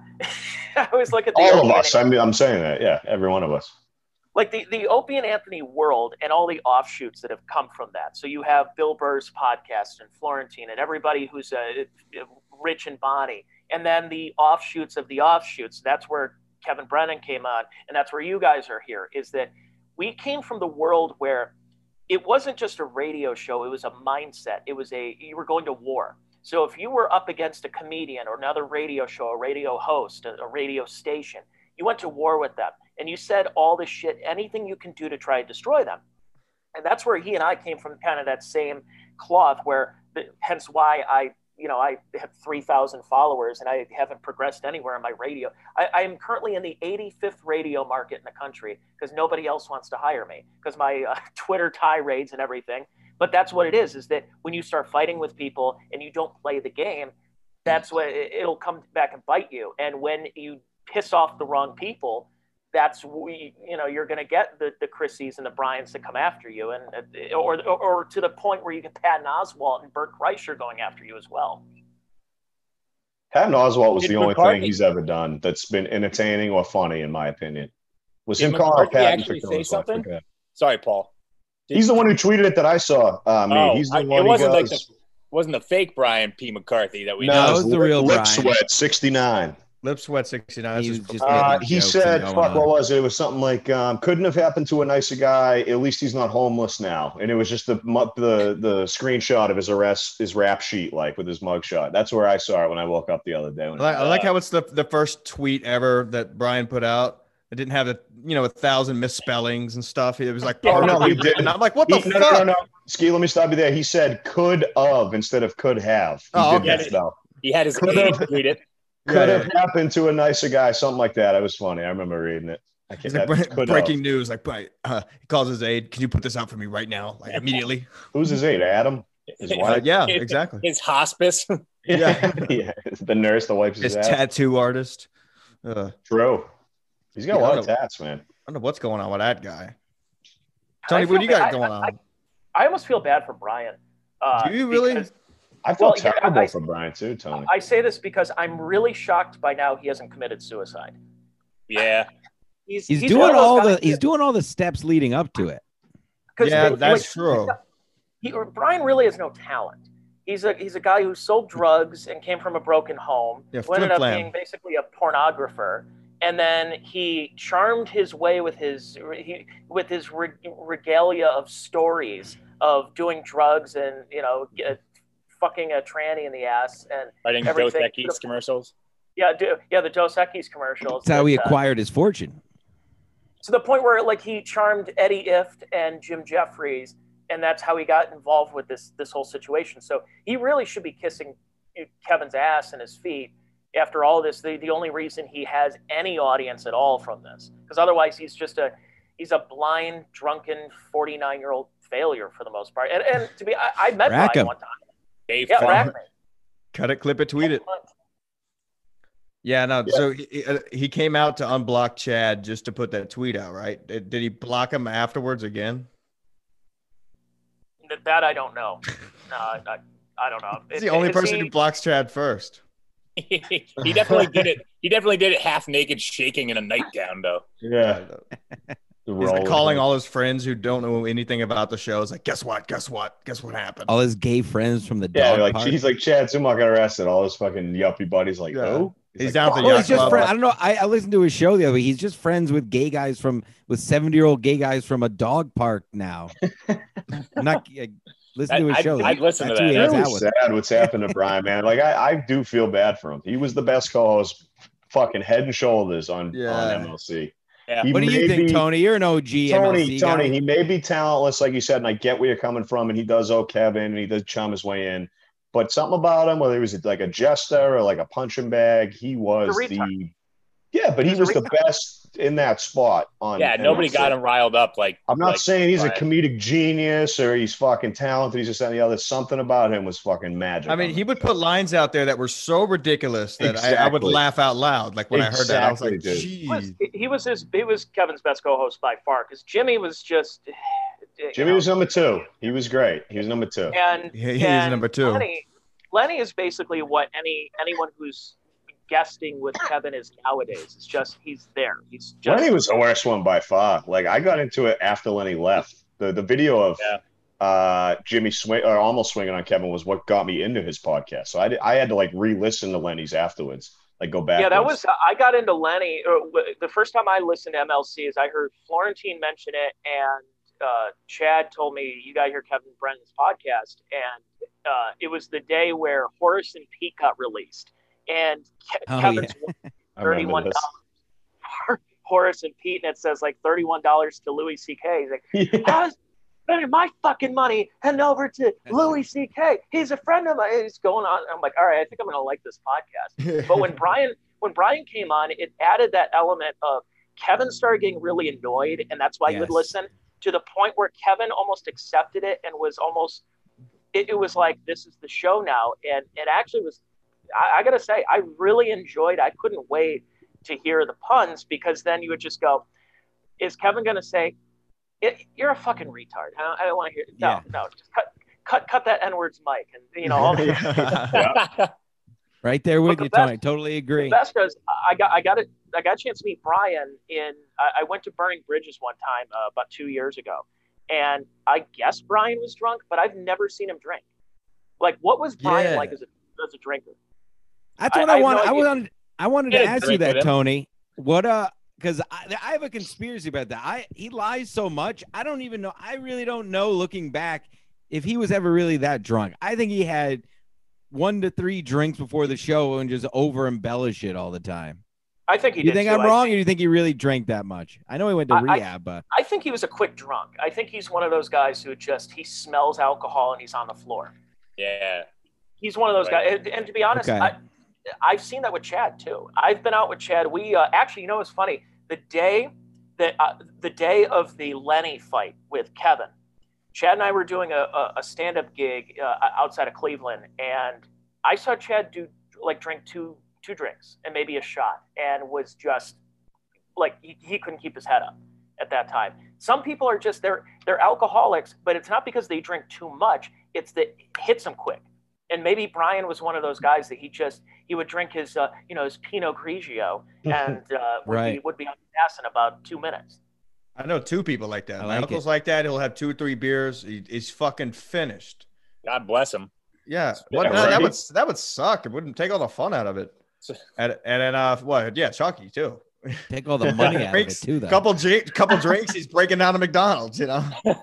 I always look at the All of opiate- us. I mean, I'm saying that. Yeah, every one of us. like the, the Opie and Anthony world and all the offshoots that have come from that. So you have Bill Burr's podcast and Florentine and everybody who's uh, Rich and Bonnie. And then the offshoots of the offshoots. That's where Kevin Brennan came on. And that's where you guys are here, is that we came from the world where it wasn't just a radio show. It was a mindset. It was a, you were going to war. So if you were up against a comedian or another radio show, a radio host, a, a radio station, you went to war with them and you said all this shit, anything you can do to try to destroy them. And that's where he and I came from, kind of that same cloth, where the, hence why I, you know, I have three thousand followers and I haven't progressed anywhere in my radio. I, I am currently in the eighty-fifth radio market in the country because nobody else wants to hire me because my uh, Twitter tirades and everything. But that's what it is, is that when you start fighting with people and you don't play the game, that's what it, it'll come back and bite you. And when you piss off the wrong people, that's we, you know, you're going to get the, the Chrissies and the Bryans to come after you, and or, or or to the point where you get Patton Oswalt and Bert Kreischer going after you as well. Patton Oswalt was Did the only McCarthy- thing he's ever done that's been entertaining or funny, in my opinion. Was Did him calling McCarthy Patton actually for say killing Clark something? Gable. Sorry, Paul. Did- He's the one who tweeted it that I saw. Uh, me. Oh, he's the I- one it who wasn't like goes, the wasn't the fake Brian P. McCarthy that we no, That know. was the lip, real lip Brian. sweat sixty-nine. Lip Sweat sixty-nine. He That's was just just Uh, making he jokes said, and "Fuck, going what on. was it? It was something like, um, couldn't have happened to a nicer guy. At least he's not homeless now." And it was just the mu- the the screenshot of his arrest, his rap sheet, like with his mugshot. That's where I saw it when I woke up the other day. When I like, I like Uh, how it's the the first tweet ever that Brian put out. It didn't have a you know a thousand misspellings and stuff. It was like Oh, no, perfectly he didn't. written. I'm like, what the He- no, fuck? no, no, no. Ski, let me stop you there. He said could of instead of could have. He Oh, did okay. that though. He had his Could aide have. tweet it. Could Yeah, have happened to a nicer guy, something like that. It was funny. I remember reading it. I It's can't, like that bre- could breaking have. news. Like, but, uh, he calls his aide. Can you put this out for me right now, like immediately? Who's his aide? Adam? His Uh, wife? yeah, exactly. His hospice. Yeah. yeah. The nurse that wipes his, His ass. tattoo artist. Uh, True. He's got Yeah, a lot I of don't- tats, man. I don't know what's going on with that guy. I Tony, what feel do you got bad- going I- on? I almost feel bad for Brian. Uh, Do you really? because- I feel Well, yeah, terrible I- for Brian too, Tony. I say this because I'm really shocked by now he hasn't committed suicide. Yeah. He's, He's, one doing of those all guys the that- he's doing all the steps leading up to it. 'cause Yeah, they- that's like, true. He, Brian really has no talent. He's a he's a guy who sold drugs and came from a broken home. Yeah, who ended up flim-flam. being basically a pornographer, and then he charmed his way with his he, with his reg- regalia of stories of doing drugs and you know get, fucking a tranny in the ass and Writing Dos Everything- Equis commercials. yeah do, yeah the Dos Equis commercials. That's how he that, uh, acquired his fortune. to the point where like he charmed Eddie Ift and Jim Jeffries, and that's how he got involved with this this whole situation. So he really should be kissing Kevin's ass and his feet after all this. The, the only reason he has any audience at all from this, because otherwise he's just a he's a blind, drunken forty-nine year old failure for the most part. And, and to be, I, I met Rack Brian him. one time. Dave Yeah, Funk. rack me. Cut it, clip it, tweet it. Yeah, no. So he, uh, he came out to unblock Chad just to put that tweet out, right? Did, did he block him afterwards again? That I don't know. No, I, I, I don't know. He's the only Is person he- who blocks Chad first. he definitely did it. He definitely did it half naked, shaking in a nightgown, though. Yeah. He's like calling all his friends who don't know anything about the show. It's like, guess what? Guess what? Guess what happened? All his gay friends from the Yeah, dog like park. he's like Chad Zumach got arrested. All his fucking yuppie buddies like, Yeah. oh, He's like, down at the "Oh, Well, yacht he's just club. friend, I don't know. I, I listened to his show the other week. He's just friends with gay guys from with seventy year old gay guys from a dog park now. I'm not uh, listen to his I'd- show. I'd listen to That's who that. he It's hangs really out with. sad what's happened to Brian, man. Like I, I do feel bad for him. He was the best co-host, fucking head and shoulders on, Yeah. on M L C. Yeah. He What do you may think, be- Tony? You're an O G Tony, M L C Tony, guy. he may be talentless, like you said, and I get where you're coming from, and he does owe Kevin, and he does chum his way in. But something about him, whether he was like a jester or like a punching bag, he was He's a the yeah, but he He's a was the retard. best in that spot on Yeah, nobody M L C. got him riled up like. I'm not like saying he's a Brian. comedic genius or he's fucking talented. He's just that and the other. Something about him was fucking magic. I mean, he would put lines out there that were so ridiculous that I, I would Exactly. laugh out loud. Like when I heard that, I was like, Exactly, dude. He was, "Geez." he was his he was Kevin's best co-host by far because Jimmy was just you Jimmy know, was number two. He was great. He was number two. and He- he is and number two. Lenny, Lenny is basically what any anyone who's guesting with Kevin is nowadays. It's just he's there. He's just Lenny was the worst one by far. Like I got into it after Lenny left. The the video of Yeah. uh, Jimmy swing or almost swinging on Kevin was what got me into his podcast. So I did, I had to like re-listen to Lenny's afterwards, like go back. yeah. That was I got into Lenny uh, w- the first time I listened to M L C is I heard Florentine mention it and uh, Chad told me you got to hear Kevin Brennan's podcast and uh, it was the day where Horace and Pete got released and Ke- Oh, Kevin's I remember thirty-one this. dollars. Horace and Pete, and it says like thirty-one dollars to Louis C K. He's like, Yeah. I was spending my fucking money heading over to Louis C K. He's a friend of mine. He's going on. I'm like, all right, I think I'm gonna like this podcast. But when Brian, when Brian came on, it added that element of Kevin started getting really annoyed, and that's why he would Yes. listen to the point where Kevin almost accepted it and was almost. It, it was like this is the show now, and it actually was. I, I gotta say, I really enjoyed. I couldn't wait to hear the puns because then you would just go, "Is Kevin gonna say, it, you're a fucking retard"? I don't, I don't want to hear. No, Yeah. no, just cut, cut, cut that N-words, Mike, and you know. All the, Yeah. Right there with But the you, best- Tony. Totally agree. the best was I got, I got it, I got a chance to meet Brian in. I, I went to Burning Bridges one time uh, about two years ago, and I guess Brian was drunk, but I've never seen him drink. Like, what was Brian Yeah. like as a as a drinker? That's I- what I I, have want. no I idea. was on. I wanted to Get a ask you drink with that, him. Tony. What uh? Because I, I have a conspiracy about that. I he lies so much. I don't even know. I really don't know. Looking back, if he was ever really that drunk, I think he had one to three drinks before the show and just over embellish it all the time. I think he Do you did think too. I'm I wrong, think- or do you think he really drank that much? I know he went to I- I- rehab, but I think he was a quick drunk. I think he's one of those guys who just he smells alcohol and he's on the floor. Yeah. He's one of those Right. guys. And, and to be honest, Okay. I, I've seen that with Chad too. I've been out with Chad. We uh, actually, you know, it's funny. The day that uh, the day of the Lenny fight with Kevin, Chad and I were doing a, a, a stand-up gig uh, outside of Cleveland, and I saw Chad do like drink two two drinks and maybe a shot, and was just like he, he couldn't keep his head up at that time. Some people are just they're they're alcoholics, but it's not because they drink too much. It's that it hits them quick. And maybe Brian was one of those guys that he just he would drink his uh, you know his Pinot Grigio and uh, would Right. be would be on the gas in about two minutes. I know two people like that. I My like uncle's it. like that. He'll have two or three beers. He, he's fucking finished. God bless him. Yeah, Yeah, what, that, right. that would that would suck. It wouldn't take all the fun out of it. And and then uh, what? Yeah, Chucky too. take all the money out of it Drinks, too, though. couple drink, couple drinks. He's breaking down to McDonald's. You know.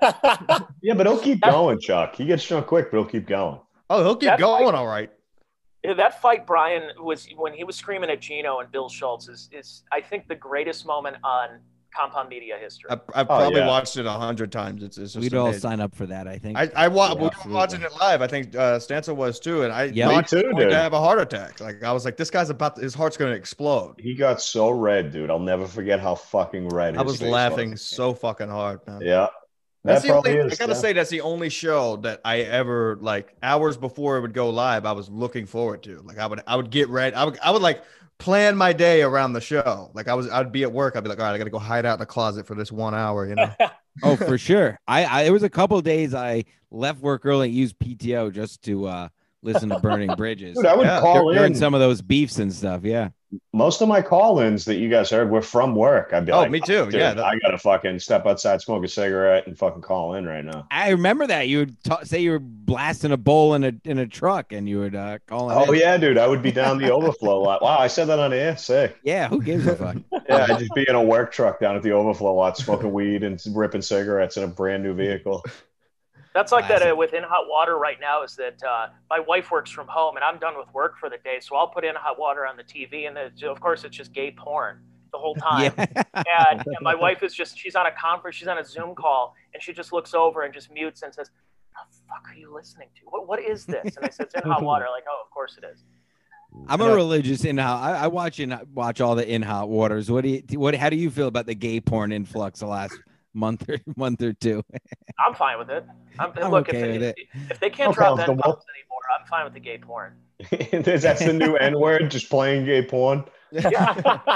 Yeah, but he'll keep going, Chuck. He gets drunk quick, but he'll keep going. Oh, he'll keep That's going. like- all right. Yeah, that fight, Brian, was when he was screaming at Gino and Bill Schultz is, is I think the greatest moment on Compound Media history. I, I've Oh, probably yeah. watched it a hundred times. It's, it's just We'd all amazing. sign up for that, I think. I I wa- Yeah, we were absolutely. watching it live. I think uh, Stanza was too, and I Yeah. thought Me too, he was going dude. to have a heart attack. Like I was like, this guy's about to, his heart's going to explode. He got so red, dude. I'll never forget how fucking red. I his was face laughing so fucking hard, man. Yeah, That's that the only. probably I is, gotta yeah. say, that's the only show that I ever like hours before it would go live. I was looking forward to. Like I would, I would get ready. I would, I would like plan my day around the show. Like I was, I'd be at work. I'd be like, all right, I gotta go hide out in the closet for this one hour. You know. Oh, for sure. I, I there was a couple of days I left work early and used P T O just to uh, listen to Burning Bridges. Dude, I would Yeah. call Dur- during in. some of those beefs and stuff. Yeah. Most of my call-ins that you guys heard were from work. I'd be Oh, like, me too. dude, Yeah, that- I gotta fucking step outside, smoke a cigarette, and fucking call in right now. I remember that you would ta- say you were blasting a bowl in a in a truck and you would uh, call it. Oh in. yeah, dude, I would be down the overflow lot. Wow, I said that on the air. Sick. Yeah. Who gives a fuck? Yeah, I'd just be in a work truck down at the overflow lot, smoking weed and ripping cigarettes in a brand new vehicle. That's like that Classic. uh, with In Hot Water right now is that uh, my wife works from home and I'm done with work for the day. So I'll put In Hot Water on the T V and then, of course it's just gay porn the whole time. Yeah. And, and my wife is just, she's on a conference, she's on a Zoom call and she just looks over and just mutes and says, what the fuck are you listening to? What, what is this? And I said, it's In Hot Water. Like, oh, of course it is. I'm a religious in hot. I, I watch in watch all the in hot waters. What do you what? How do you feel about the gay porn influx the last month or month or two? I'm fine with it. I'm, I'm look, okay if, with it. if they can't I'm drop that comfortable. bombs anymore, I'm fine with the gay porn. That's the new N word, just playing gay porn. Yeah.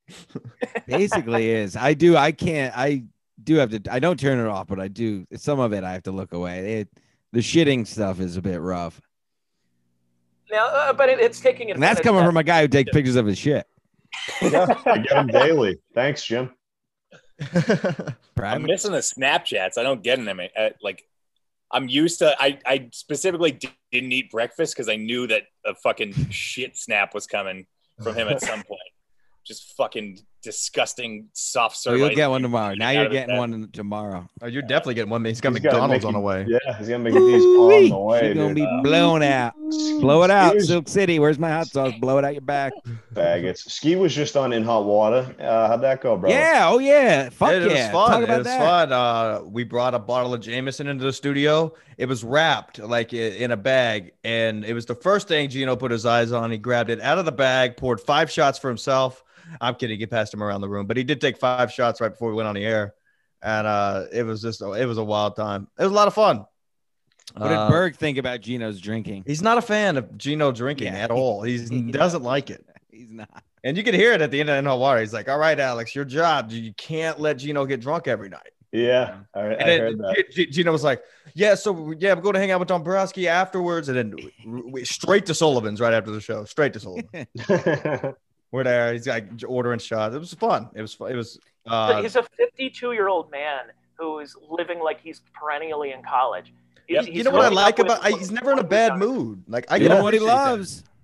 Basically, is I do. I can't. I do have to. I don't turn it off, but I do. Some of it I have to look away. It, the shitting stuff is a bit rough, Now, uh, but it, it's taking it. and that's coming from a guy who takes pictures of his shit. Yeah, I get them daily. Thanks, Jim. I'm Private. missing the Snapchats. I don't get them. Uh, like, I'm used to. I I specifically di- didn't eat breakfast because I knew that a fucking shit snap was coming from him at some point. Just fucking disgusting soft So serve. you'll ice get one cream tomorrow. eating Now out you're of his getting head. one tomorrow. Oh, you're definitely getting one. He's got He's gotta McDonald's make on the you- way. Yeah, he's gonna make these on the way, She's gonna dude. be Uh, blown out. Blow it out, Ski was- Silk City. Where's my hot sauce? Blow it out your back. Faggots. Ski was just on In Hot Water. Uh, how'd that go, bro? Yeah. Oh yeah. Fuck it, it yeah. was fun. Talk It about was that. fun. Uh, we brought a bottle of Jameson into the studio. It was wrapped like i- in a bag, and it was the first thing Gino put his eyes on. He grabbed it out of the bag, poured five shots for himself. I'm kidding. He passed him around the room, but he did take five shots right before we went on the air, and uh, it was just it was a wild time. It was a lot of fun. What did Uh, Berg think about Gino's drinking? He's not a fan of Gino drinking Yeah. at all. He's, he Yeah. doesn't like it. He's not. And you could hear it at the end of In Hot Water. He's like, all right, Alex, your job. You can't let Gino get drunk every night. Yeah, I, I And heard then that. G- G- Gino was like, yeah, so yeah, we're going to hang out with Dombrowski afterwards. And then we, we, straight to Sullivan's right after the show. Straight to Sullivan. We're there. He's like ordering shots. It was fun. It was fun. It was. Uh, He's a fifty-two-year-old man who is living like he's perennially in college. He's, Yep. he's you know what I hooking like up with about? I, he's never in a bad twenty-something. mood. Like I You can know what he appreciate that. loves?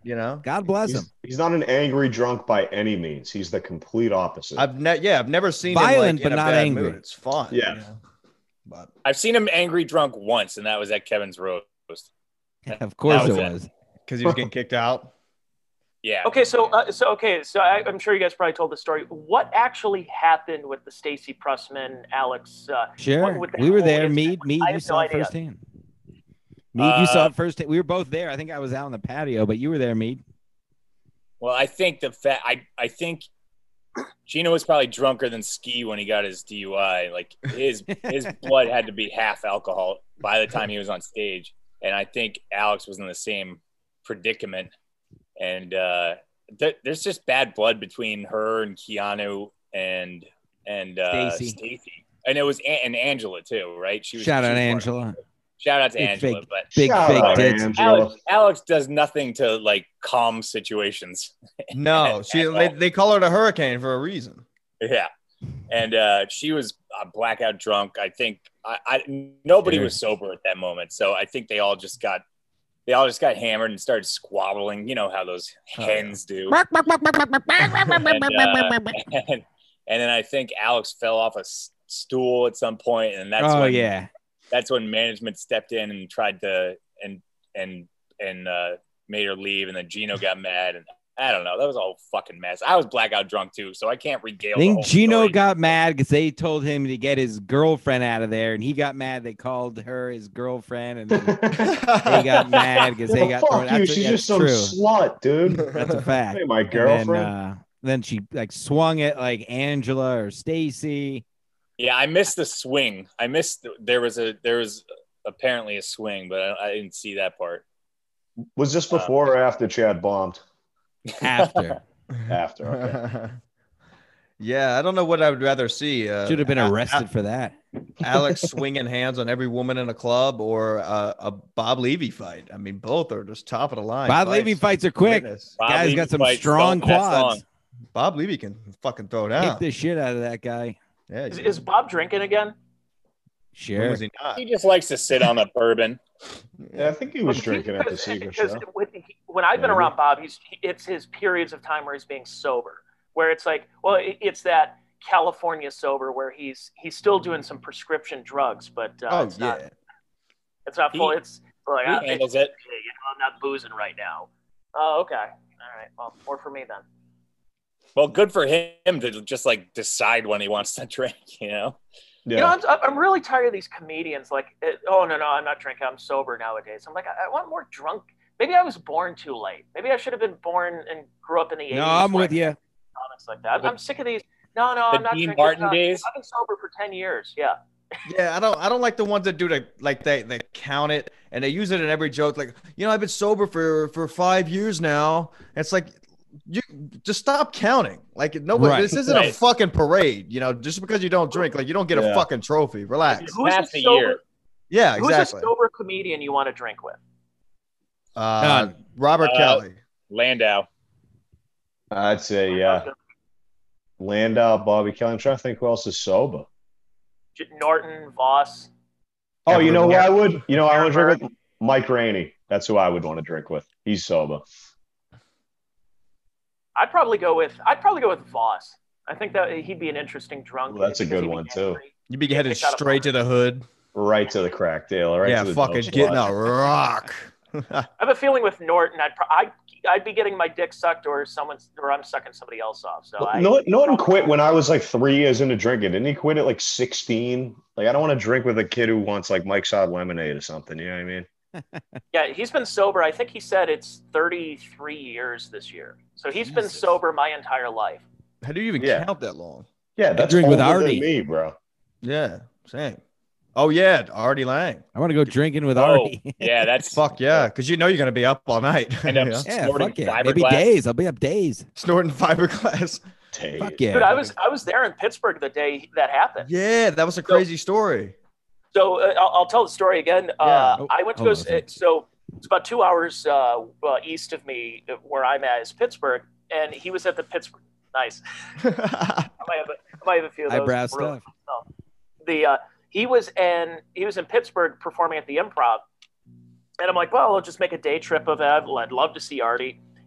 You know, God bless He's, him. he's not an angry drunk by any means. He's the complete opposite. I've ne- yeah, I've never seen Violent, him like, but in a not bad angry. mood. It's fun. Yeah. you know? But I've seen him angry drunk once, and that was at Kevin's roast. Of course That it was it. was. because he was getting kicked out. Yeah. Okay, so uh, so okay, so I, I'm sure you guys probably told the story. What actually happened with the Stacy Pressman, Alex? Uh, Sure. what- what the We were hell there. is- Mead, Mead, I you have saw no it idea. firsthand. Mead, you saw Uh, it first. We were both there. I think I was out on the patio, but you were there, Mead. Well, I think the fact I I think Gino was probably drunker than Ski when he got his D U I. Like his his blood had to be half alcohol by the time he was on stage, and I think Alex was in the same predicament. And uh, th- there's just bad blood between her and Keanu and and uh, Stacy. Stacy, and it was a- and Angela too, right? She was Shout she out was part of Angela. it. Shout out to Big Angela, fake- but Big Shout fake out, tits. Angela. Alex Alex does nothing to like calm situations. No, she At they, all. they call her the hurricane for a reason. Yeah, and uh, she was uh, blackout drunk. I think I, I nobody Sure. was sober at that moment, so I think they all just got they all just got hammered and started squabbling. You know how those Oh, yeah. hens do. and, uh, and, and then I think Alex fell off a s- stool at some point, and that's Oh when yeah. that's when management stepped in and tried to and and and uh, made her leave, and then Gino got mad, and I don't know. That was a whole fucking mess. I was blackout drunk too, so I can't regale. I the think whole Gino story. got mad because they told him to get his girlfriend out of there, and he got mad. They called her his girlfriend, and then they got mad because they Yeah, got fuck thrown. you. That's, She's that's just some true. slut, dude. That's a fact. Hey, my And then, girlfriend. uh, then she like swung it like Angela or Stacy. Yeah, I missed the swing. I missed there was a there was apparently a swing, but I, I didn't see that part. Was this before or after Chad bombed? After. After. Okay. Yeah, I don't know what I would rather see. Uh, Should have been A- arrested for that. Alex swinging hands on every woman in a club, or uh, a Bob Levy fight. I mean, both are just top of the line. Bob fights. Levy fights are quick. Goodness. Bob Guy's Levy got some fights strong don't last long. quads. Bob Levy can fucking throw Hit down. the shit out of that guy. Yeah, Is, he is can. Bob drinking again? When Sure. was he not? He just likes to sit on a bourbon. Yeah, I think he was Because- drinking at the because- secret because show. when, when I've been Maybe. around Bob, he's he, it's his periods of time where he's being sober, where it's like, well, it, it's that California sober where he's he's still doing some prescription drugs, but uh, Oh it's yeah. not it's not full. He- it's like he ah, handles it's- it. You know, I'm not boozing right now. Oh, okay, all right. Well, more for me then. Well, good for him to just like decide when he wants to drink, you know? Yeah. You know, I'm, I'm really tired of these comedians. Like, eh, oh no, no, I'm not drinking. I'm sober nowadays. I'm like, I, I want more drunk. Maybe I was born too late. Maybe I should have been born and grew up in the eighties. No, I'm where with I- you. Comics like that. I'm, I'm sick of these. No, no, The I'm not Dean drinking. Martin Uh, days? I've been sober for ten years. Yeah. Yeah, I don't I don't like the ones that do the like they they count it and they use it in every joke. Like, you know, I've been sober for for five years now. It's like, you just stop counting. Like, nobody, Right. this isn't a Right. fucking parade. You know, just because you don't drink, like, you don't get Yeah. a fucking trophy. Relax. Who's Past a a sober, year. Yeah, Who's exactly. a sober comedian you want to drink with? Uh, None. Robert Uh, Kelly. Landau. I'd say, yeah. Landau, Bobby Kelly. I'm trying to think who else is sober. J- Norton, Voss. Oh, you know who Everywhere. I would? You know, I would Everywhere. drink with Mike Rainey. That's who I would want to drink with. He's sober. I'd probably go with. I'd probably go with Voss. I think that he'd be an interesting drunk. Well, that's a because good he'd be one, too. angry. You'd be Yeah, headed kicked out of straight to the hood. Right to the crack deal. Right yeah, to the fucking dope getting spot. a rock. I have a feeling with Norton, I'd pro- I'd, I'd be getting my dick sucked, or someone's, or I'm sucking somebody else off. So I, Norton, Norton quit when I was like three years into drinking. Didn't he quit at like sixteen? Like, I don't want to drink with a kid who wants like Mike's Hot Lemonade or something. You know what I mean? Yeah, he's been sober. I think he said it's thirty-three years this year. So he's been Jesus. sober my entire life. How do you even Yeah. count that long? Yeah, that's drink with older than Artie. me, bro. Yeah, same. Oh yeah, Artie Lang. I want to go drinking with Oh, Artie. yeah, that's Fuck yeah, because you know you're gonna be up all night. End up You know? Yeah, snorting fuck yeah. Maybe fiberglass. days. I'll be up days. Snorting fiberglass. Tay. Fuck yeah. Dude, I was I was there in Pittsburgh the day that happened. Yeah, that was a crazy story. So uh, I'll, I'll tell the story again. Uh, Oh, I went to hold go. on a second. So it's about two hours uh, uh, east of me, uh, where I'm at is Pittsburgh, and he was at the Pittsburgh. Nice. I might have a, I might have a few of those. Eyebrow brewing. stuff. Oh. The uh, he was in he was in Pittsburgh performing at the Improv, and I'm like, well, I'll just make a day trip of it. I'd love to see Artie.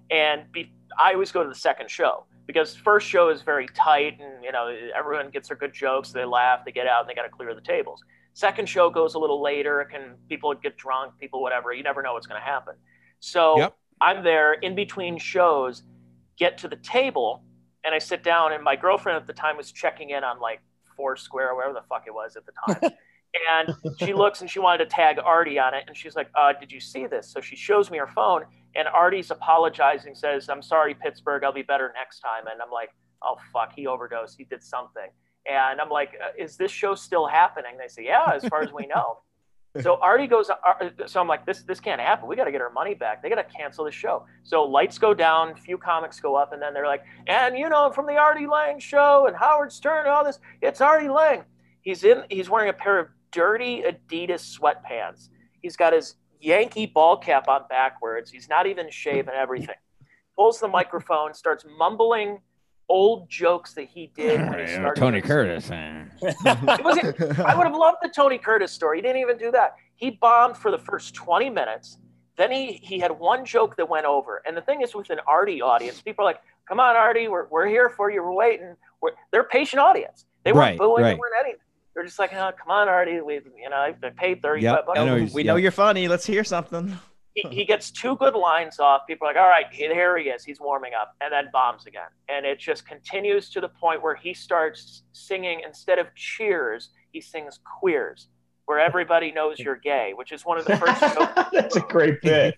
And be, I always go to the second show because first show is very tight and, you know, everyone gets their good jokes. They laugh, they get out, and they got to clear the tables. Second show goes a little later. It can people get drunk, people, whatever. You never know what's going to happen. So yep. I'm there in between shows, get to the table, and I sit down. And my girlfriend at the time was checking in on like Foursquare or whatever the fuck it was at the time. And she looks and she wanted to tag Artie on it. And she's like, uh, did you see this? So she shows me her phone. And Artie's apologizing, says, I'm sorry, Pittsburgh. I'll be better next time. And I'm like, oh, fuck, he overdosed. He did something. And I'm like, is this show still happening? They say, yeah, as far as we know. So Artie goes, so I'm like, this this can't happen. We got to get our money back. They got to cancel the show. So lights go down, a few comics go up, and then they're like, and, you know, from the Artie Lang show and Howard Stern and all this, it's Artie Lang. He's in. He's wearing a pair of dirty Adidas sweatpants. He's got his Yankee ball cap on backwards. He's not even shaved and everything. Pulls the microphone, starts mumbling old jokes that he did when he started. Tony Curtis. it was, I would have loved the Tony Curtis story. He didn't even do that. He bombed for the first twenty minutes. Then he he had one joke that went over. And the thing is, with an Artie audience, people are like, come on, Artie, we're, we're here for you. We're waiting. We're, they're a patient audience. They weren't right, booing. Right. They weren't anything. They're just like, oh, come on, Artie. We, you know, I paid thirty-five yep. bucks. Know, we yep. know you're funny. Let's hear something. He, he gets two good lines off. People are like, all right, here he is. He's warming up, and then bombs again. And it just continues to the point where he starts singing, instead of cheers, he sings queers, where everybody knows you're gay, which is one of the first jokes. That's a great bit.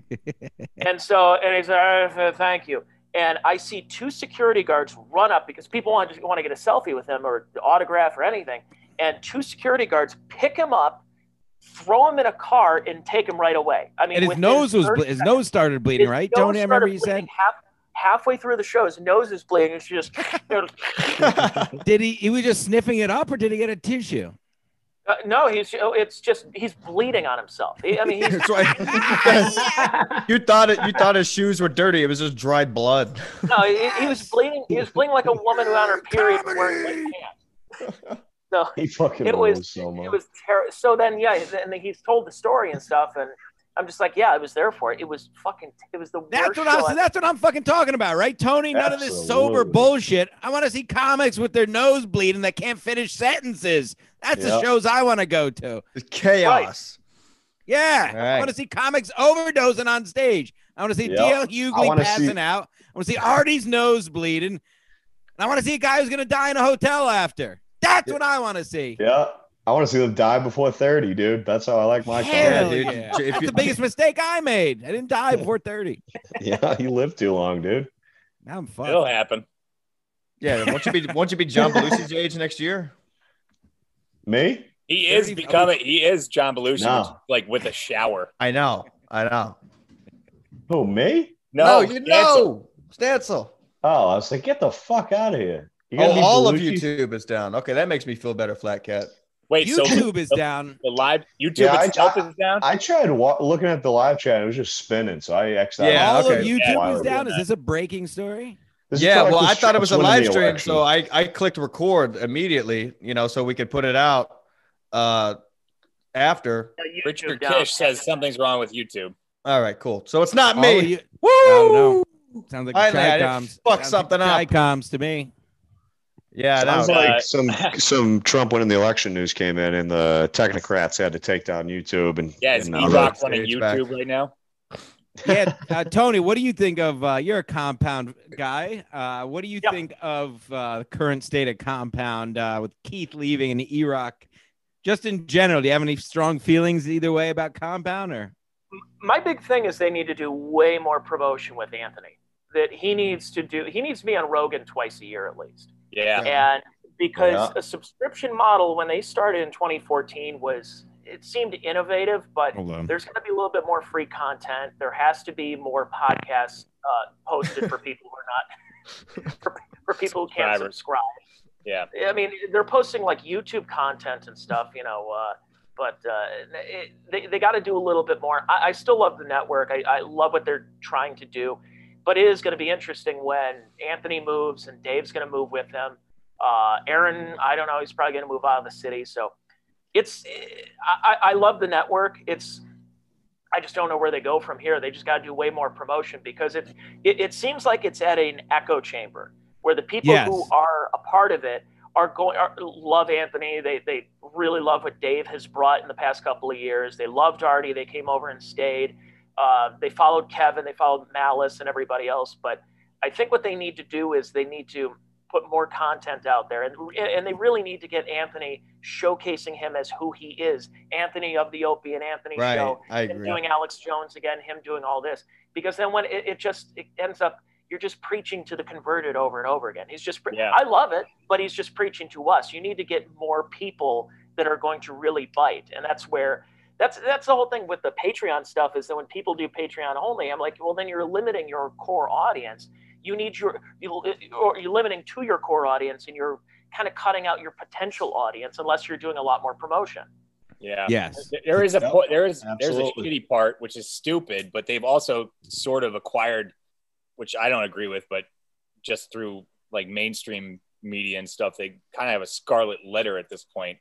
And so, and he's like, uh, thank you. And I see two security guards run up because people want to, want to get a selfie with him or autograph or anything. And two security guards pick him up, throw him in a car, and take him right away. I mean, and his nose was ble- his nose started bleeding, right? Tony, I remember you said half, halfway through the show, his nose is bleeding. It's just did he? He was just sniffing it up, or did he get a tissue? Uh, no, he's. It's just he's bleeding on himself. He, I mean, he's. That's right. you thought it. You thought his shoes were dirty. It was just dried blood. No, he, he was bleeding. He was bleeding like a woman who on her period wearing white pants. So he fucking it was so much. It was terrible. So then, yeah, and he's told the story and stuff, and I'm just like, yeah, I was there for it. It was fucking. It was the worst. That's what I'm. That's what I'm fucking talking about, right, Tony? None Absolutely. of this sober bullshit. I want to see comics with their nose bleeding that can't finish sentences. That's yep. the shows I want to go to. It's chaos. Right. Yeah, right. I want to see comics overdosing on stage. I want to see yep. D L Hughley passing see- out. I want to see Artie's nose bleeding. And I want to see a guy who's going to die in a hotel after. That's yeah. what I want to see. Yeah. I want to see them die before thirty, dude. That's how I like my Hell dude. Yeah. That's the biggest mistake I made. I didn't die before thirty. Yeah, you lived too long, dude. Now I'm fucked. It'll happen. Yeah, won't you be won't you be John Belushi's age next year? Me? He is becoming he is John Belushi, no. like with a shower. I know. I know. Who, me? No, no you know. Stancil. Oh, I was like, get the fuck out of here. Oh, all of YouTube is down. Okay, that makes me feel better, Flat Cat. Wait, YouTube so is down. The live YouTube yeah, itself I, is down. I tried wa- looking at the live chat. It was just spinning, so I exited. Yeah, all okay. of YouTube yeah, is down. Is this a breaking story? Yeah, well, I thought it was a live stream, so I, I clicked record immediately, you know, so we could put it out uh, after. Yeah, Richard Kish says something's wrong with YouTube. All right, cool. So it's not me. You- Woo! Oh, no. Sounds like Tricoms. Fuck something like up. Tricoms to me. Yeah, sounds no, like uh, some some Trump winning the election news came in, and the technocrats had to take down YouTube. And yeah, is and, E-Rock uh, running YouTube back. right now? Yeah, uh, Tony, what do you think of? Uh, you're a Compound guy. Uh, what do you yep. think of uh, the current state of Compound uh, with Keith leaving and E-Rock? Just in general, do you have any strong feelings either way about Compound? Or my big thing is they need to do way more promotion with Anthony. That he needs to do. He needs to be on Rogan twice a year at least. Yeah. And because yeah. a subscription model when they started in twenty fourteen was, it seemed innovative, but there's going to be a little bit more free content. There has to be more podcasts uh, posted for people who are not, for, for people who can't subscribe. Yeah. I mean, they're posting like YouTube content and stuff, you know, uh, but uh, it, they, they got to do a little bit more. I, I still love the network. I, I love what they're trying to do. But it is going to be interesting when Anthony moves and Dave's going to move with him. Uh, Aaron, I don't know. He's probably going to move out of the city. So it's, I, I love the network. It's, I just don't know where they go from here. They just got to do way more promotion because it, it it seems like it's at an echo chamber where the people Yes. who are a part of it are going are, love Anthony. They they really love what Dave has brought in the past couple of years. They loved Artie. They came over and stayed. Uh, they followed Kevin. They followed Malice and everybody else. But I think what they need to do is they need to put more content out there, and and they really need to get Anthony showcasing him as who he is, Anthony of the Opie and Anthony Right, show, I him agree. doing Alex Jones again, him doing all this, because then when it, it just it ends up, you're just preaching to the converted over and over again. He's just, pre- Yeah. I love it, but he's just preaching to us. You need to get more people that are going to really bite, and that's where. That's that's the whole thing with the Patreon stuff is that when people do Patreon only, I'm like, well, then you're limiting your core audience. You need your you or you're limiting to your core audience, and you're kind of cutting out your potential audience unless you're doing a lot more promotion. Yeah. Yes. There is a Yep. po- there is there's a Absolutely. shitty part which is stupid, but they've also sort of acquired, which I don't agree with, but just through like mainstream media and stuff, they kind of have a scarlet letter at this point,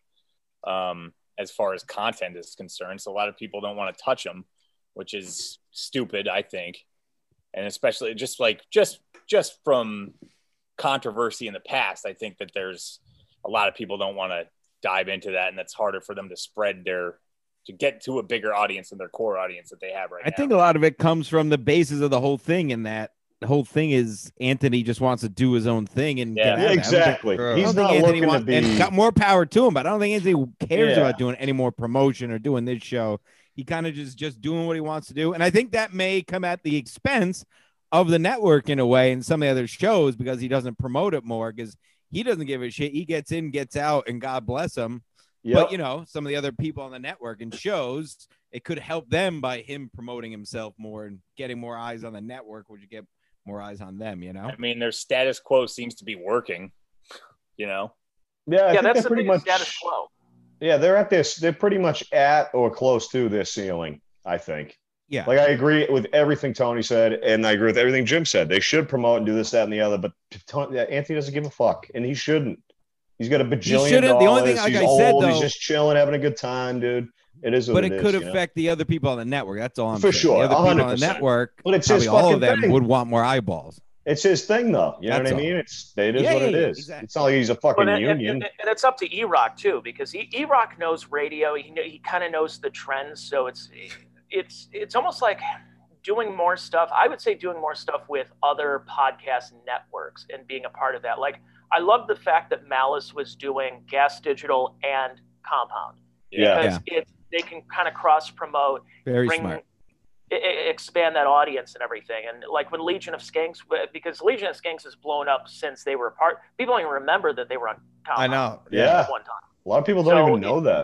um, as far as content is concerned. So a lot of people don't want to touch them, which is stupid, I think, and especially just like just just from controversy in the past, I think that there's a lot of people don't want to dive into that, and that's harder for them to spread their to get to a bigger audience than their core audience that they have right I now. think a lot of it comes from the basis of the whole thing, and that the whole thing is Anthony just wants to do his own thing and Yeah. get out Yeah, of it. I don't exactly. True. think- I He's don't think not Anthony looking wants, to be. and got more power to him, but I don't think Anthony cares Yeah. about doing any more promotion or doing this show. He kind of just just doing what he wants to do, and I think that may come at the expense of the network in a way and some of the other shows because he doesn't promote it more because he doesn't give a shit. He gets in, gets out, and God bless him. Yep. But you know, some of the other people on the network and shows, it could help them by him promoting himself more and getting more eyes on the network, which you get more eyes on them, you know? I mean, their status quo seems to be working, you know? yeah, I yeah, think that's they're the pretty biggest much status quo. Yeah, they're at this. They're pretty much at or close to their ceiling, I think. Yeah. Like I agree with everything Tony said, and I agree with everything Jim said. They should promote and do this, that, and the other. But Tony, Anthony doesn't give a fuck, and he shouldn't. He's got a bajillion shouldn't. dollars. The only thing, like He's I old. said, He's though- just chilling, having a good time, dude. It is what but it it is, could you know? affect the other people on the network. That's all I'm For saying. sure, The other people on the one hundred percent. network, But it's his probably all fucking of them thing. would want more eyeballs. It's his thing, though. You know That's what I all. mean? It's it is Yeah, what yeah, it yeah, is. exactly. It's not like he's a fucking But and, and, union. and it's up to E-Rock too, because E- E-Rock knows radio. He kn- he kind of knows the trends, so it's it's it's almost like doing more stuff. I would say doing more stuff with other podcast networks and being a part of that. Like I love the fact that Malice was doing Gas Digital and Compound Yeah. because it they can kind of cross promote, Very bring smart. i- i- expand that audience and everything. And like when Legion of Skanks, because Legion of Skanks has blown up since they were apart. People don't even remember that they were on I Compound know. Yeah. at one time. A lot of people don't So even know it- that.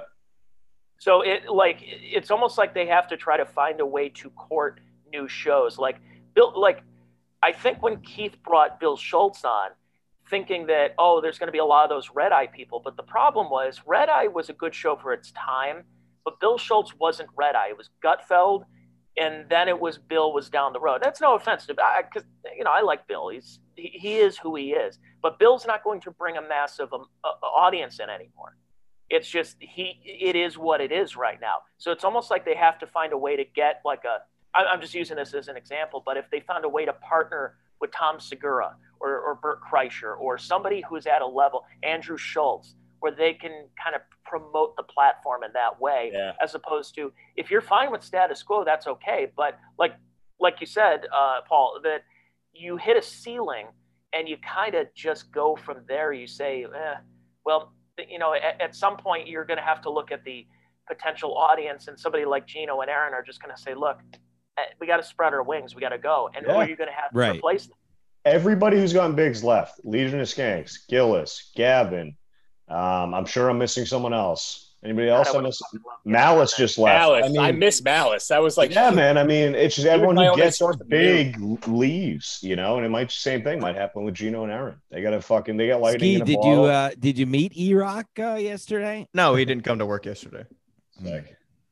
So it like it's almost like they have to try to find a way to court new shows. Like Bill, like I think when Keith brought Bill Schultz on, thinking that oh, there's going to be a lot of those Red Eye people, but the problem was Red Eye was a good show for its time, but Bill Schultz wasn't Red Eye. It was Gutfeld, and then it was Bill was down the road. That's no offense to because you know I like Bill. He's he, he is who he is, but Bill's not going to bring a massive um, uh, audience in anymore. It's just he. It is what it is right now. So it's almost like they have to find a way to get like a. I, I'm just using this as an example, but if they found a way to partner with Tom Segura or, or Bert Kreischer or somebody who's at a level, Andrew Schultz, where they can kind of promote the platform in that way, Yeah. as opposed to if you're fine with status quo, that's okay. But like like you said, uh, Paul, that you hit a ceiling and you kind of just go from there. You say, eh, well, you know, at, at some point you're going to have to look at the potential audience, and somebody like Gino and Aaron are just going to say, look, eh, we got to spread our wings. We got to go. And who Yeah. are you going to have to Right. replace them? Everybody who's gotten bigs left. Legion of Skanks, Gillis, Gavin. Um, I'm sure I'm missing someone else. Anybody else? God, I I'm would've missing. fucking loved Malice getting just left. Malice. I, I mean, miss Malice. That was like, yeah, man. I mean, it's just everyone my who only gets source of big leaves, you know, and it might same thing might happen with Gino and Aaron. They got to fucking they got lightning Ski, in a did bottle. you uh, did you meet E-Rock uh, yesterday? No, he didn't come to work yesterday. Sick.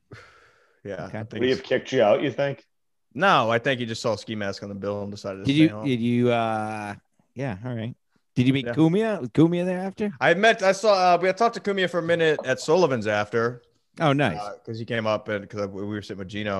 Yeah. Okay. I Would think he he's- have kicked you out? You think? no, I think he just saw a ski mask on the bill and decided to Did stay you home. did you uh yeah, all right. Did you meet Yeah. Kumia? Was Kumia there after? I met, I saw, uh, we had talked to Kumia for a minute at Sullivan's after, Oh, nice. because he came up and because we were sitting with Gino,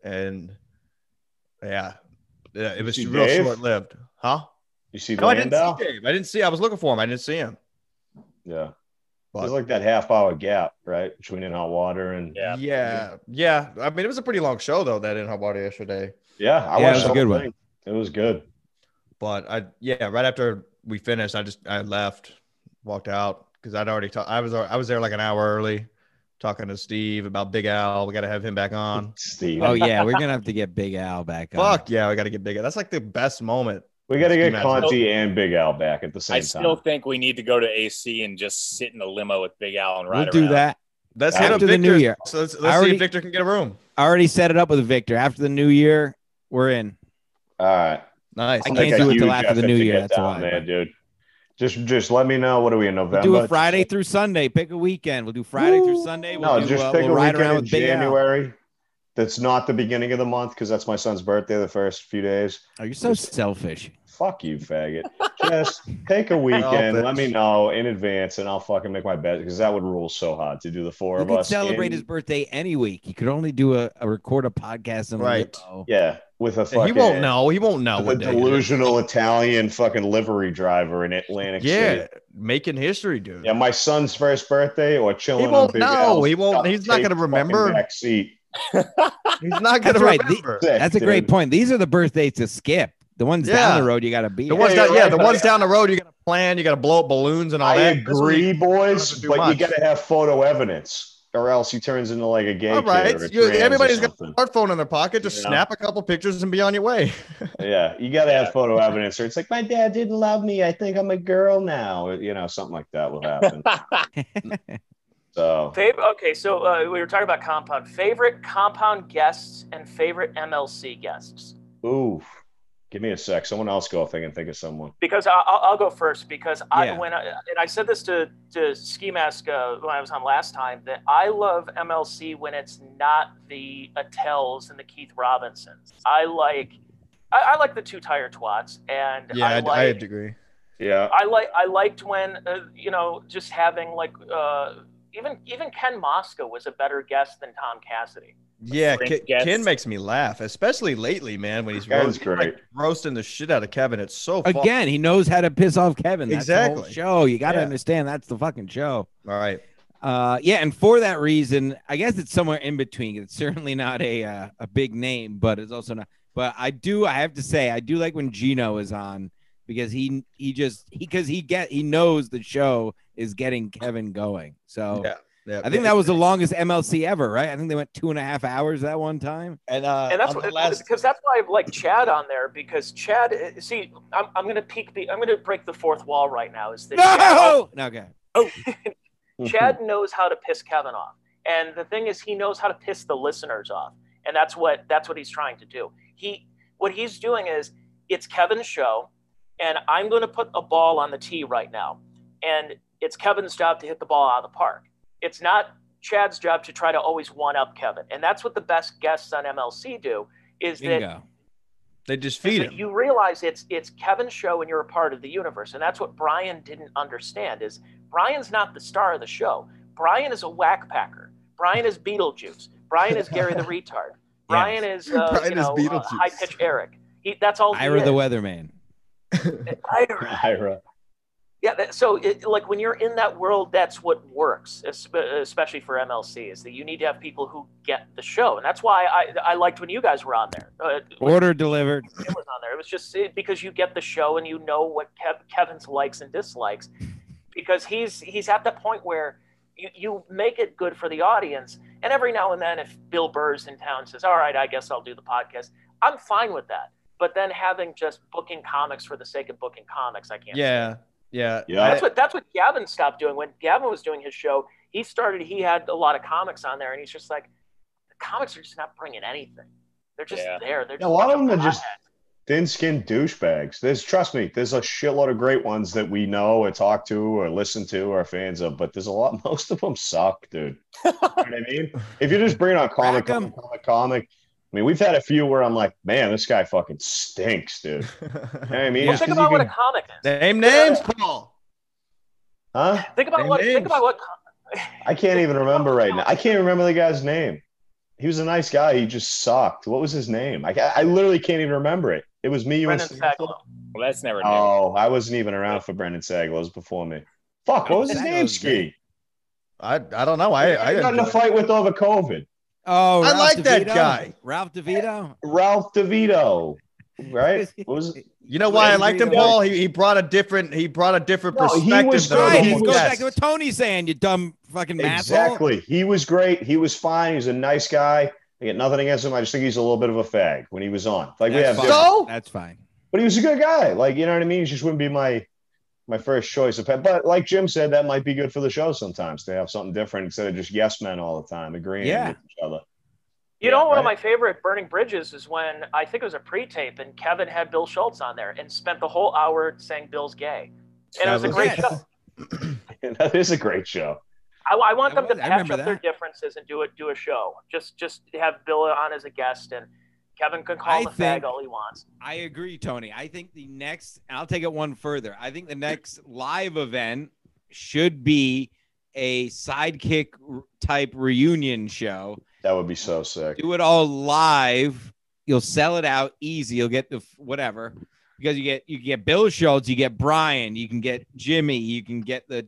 and yeah, yeah it You was see real Dave? short lived, huh? You see No, I didn't Landau? see Dave. I didn't see. I was looking for him. I didn't see him. Yeah. But There's like that half hour gap, right? Between In Hot Water and Yeah. yeah, yeah. I mean, it was a pretty long show though. That in Hot Water yesterday. yeah, I Yeah, it watched was the a good whole one. thing. It was good. But I, yeah, right after we finished, I just I left, walked out because I'd already talked. I was I was there like an hour early, talking to Steve about Big Al. We got to have him back on. Steve. Oh yeah, we're gonna have to get Big Al back on. Fuck yeah, we got to get Big Al. That's like the best moment. We got to get Ski Conti and Big Al back at the same I still time. think we need to go to A C and just sit in a limo with Big Al and We'll ride do around. that Let's hit up after the new Victor's- year. So let's, I let's see already- if Victor can get a room. I already set it up with Victor. After the new year, we're in. All right. Nice. I I'll can't make a do it till huge after the effort new to year, get that's down why, there, but- dude. Just, just let me know. What do we in November? We'll do it Friday through Sunday. Pick a weekend. We'll do Friday through Sunday. We'll No, do, just uh, pick we'll a ride weekend around in with Big Al. January. That's not the beginning of the month because that's my son's birthday. The first few days. Oh, you're so selfish. Fuck you, faggot. Just take a weekend. Let me Selfish. know in advance, and I'll fucking make my bed because that would rule so hard to do the four You of could us. celebrate in- his birthday any week. You could only do a, a record a podcast in a Right. limo. Yeah, with a fucking. He won't know. He won't know With what a day it is. delusional Italian fucking livery driver in Atlantic Yeah, City. making history, dude. Yeah, my son's first birthday or chilling. He won't on Big know. Al's He won't- duct he's not tape gonna fucking remember. Back seat. He's not That's gonna right. The- remember. Sick, That's a great dude. point. These are the birthdays to skip. The ones Yeah. down the road, you got to be. The at. ones Yeah, down, you're yeah, right, the but ones I- down the road, you got to plan. You got to blow up balloons and all I that. This one, agree, you- boys, doesn't do but you much. got to have photo evidence, or else he turns into like a gay All kid right, or a you, trans or everybody's got a something. smartphone in their pocket. Just Yeah. snap a couple pictures and be on your way. Yeah, you got to have photo evidence, or it's like my dad didn't love me. I think I'm a girl now. You know, something like that will happen. So Fav- okay, so uh, we were talking about Compound. Favorite Compound guests and favorite M L C guests? Ooh, give me a sec. Someone else go if I can think of someone. Because I- I'll, I'll go first because I Yeah. when I, and I said this to to Ski Mask uh, when I was on last time that I love M L C when it's not the Attels and the Keith Robinsons. I like I, I like the two tire twats and Yeah, I I, like I agree. Yeah, I like I liked when uh, you know just having like uh, even even Ken Mosca was a better guest than Tom Cassidy. Yeah, Frank Ken, Guest. Ken makes me laugh, especially lately, man. When he's Ken's roast- great. like, roasting the shit out of Kevin. It's so fun. Again, he knows how to piss off Kevin. That's the whole Exactly. show. You got to Yeah. understand that's the fucking show. All right. Uh, yeah, and for that reason, I guess it's somewhere in between. It's certainly not a uh, a big name, but it's also not. But I do, I have to say, I do like when Gino is on because he he just he because he get he knows the show is getting Kevin going. So Yeah. Yeah, I think that was the longest M L C ever, right? I think they went two and a half hours that one time. and uh, and that's on what the last. because that's why I like Chad on there because Chad uh, see I'm, I'm gonna peek the I'm gonna break the fourth wall right now is that No, no, okay. Chad, Chad knows how to piss Kevin off and the thing is he knows how to piss the listeners off and that's what that's what he's trying to do. He what he's doing is it's Kevin's show and I'm going to put a ball on the tee right now and it's Kevin's job to hit the ball out of the park. It's not Chad's job to try to always one up Kevin and that's what the best guests on M L C do is that Bingo. They just is feed that him. you realize it's it's Kevin's show and you're a part of the universe. And that's what Brian didn't understand is Brian's not the star of the show. Brian is a whack packer. Brian is Beetlejuice. Brian is Gary the retard. Brian is uh, Brian you is know, uh, Beetlejuice. high pitch Eric. He, that's all he Ira the is. Weatherman. Ira. Ira. Yeah, that, so it, like when you're in that world, that's what works, espe- especially for M L C, is that you need to have people who get the show, and that's why I I liked when you guys were on there. Uh, when Order delivered. Tim was on there. It was just it, because you get the show and you know what Kev, Kevin's likes and dislikes, because he's he's at the point where you you make it good for the audience, and every now and then, if Bill Burr's in town and says, "All right, I guess I'll do the podcast," I'm fine with that. But then having just booking comics for the sake of booking comics, I can't. Yeah. Yeah. Yeah. That's what that's what Gavin stopped doing. When Gavin was doing his show, he started. He had a lot of comics on there, and he's just like, the comics are just not bringing anything. They're just Yeah. there. They're just A lot of bunch them are just potheads. thin-skinned douchebags. There's, trust me, there's a shitload of great ones that we know or talk to or listen to or are fans of, but there's a lot. Most of them suck, dude. You know what I mean? If you just bring on comic, Crack 'em. comic, comic, comic. I mean, we've had a few where I'm like, man, this guy fucking stinks, dude. You know what I mean? Well, Just think 'cause about you what a can- comic is. Name names, Paul. huh? Think about Name what. Think names. about what. I can't even remember right now. I can't remember the guy's name. He was a nice guy. He just sucked. What was his name? I, I literally can't even remember it. It was me, you, Brendan and Sagalow. Well, that's never new. Oh, I wasn't even around for Brendan Sagalow. It was before me. Fuck, what was his name, Ski? I I don't know. I I I got in a enjoy it. fight with over COVID. Oh, I Ralph like that DeVito? guy. Ralph DeVito. Ralph DeVito, right? What was it? You know why I liked him, DeVito. Paul? He, he brought a different he brought a different No, he perspective. was than good. other Right, He this people. goes was- back to what Tony's saying, you dumb fucking asshole. Exactly. He was great. He was fine. He was a nice guy. I get nothing against him. I just think he's a little bit of a fag when he was on. Like we have, That's fine. different- So? That's fine. but he was a good guy. Like you know what I mean. He just wouldn't be my my first choice of pet. But like Jim said, that might be good for the show sometimes to have something different instead of just yes men all the time agreeing Yeah. with each other. You know, one of right. my favorite burning bridges is when I think it was a pre-tape and Kevin had Bill Schultz on there and spent the whole hour saying Bill's gay, and it was a That great was- show. That is a great show. I, I want That them to was- I patch remember up their that. differences and do it, do a show. Just, just have Bill on as a guest, and Kevin can call I the think- fag all he wants. I agree, Tony. I think the next, and I'll take it one further. I think the next live event should be a sidekick r- type reunion show. That would be so sick. Do it all live. You'll sell it out easy. You'll get the f- whatever because you get you can get Bill Schultz, you get Brian, you can get Jimmy, you can get the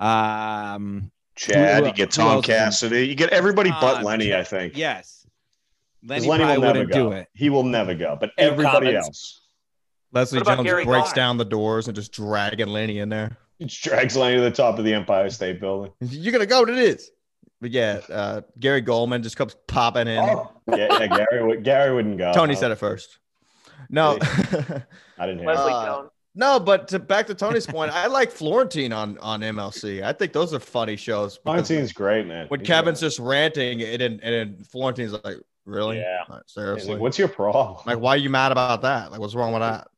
um Chad, Who- you get who Tom else is in- Cassidy, you get everybody but Tom, Lenny. Chad. I think. yes. 'Cause Lenny, Lenny will probably never wouldn't go. do it. He will never go. But No everybody comments. else. Leslie What about Jones Gary breaks Clark? down the doors and just dragging Lenny in there. He just drags Lenny to the top of the Empire State Building. You're gonna go to this. But yeah, uh, Gary Goldman just comes popping in. Oh, yeah, yeah, Gary, would- Gary wouldn't go. Tony said it first. No, I didn't hear. Leslie it. Uh, Jones. no, but to, back to Tony's point, I like Florentine on on M L C. I think those are funny shows. because Florentine's great, man. when He's Kevin's great. just ranting, and then and then Florentine's like, "Really? Yeah. Like, He's seriously? like, what's your problem? Like, why are you mad about that? Like, what's wrong with that?"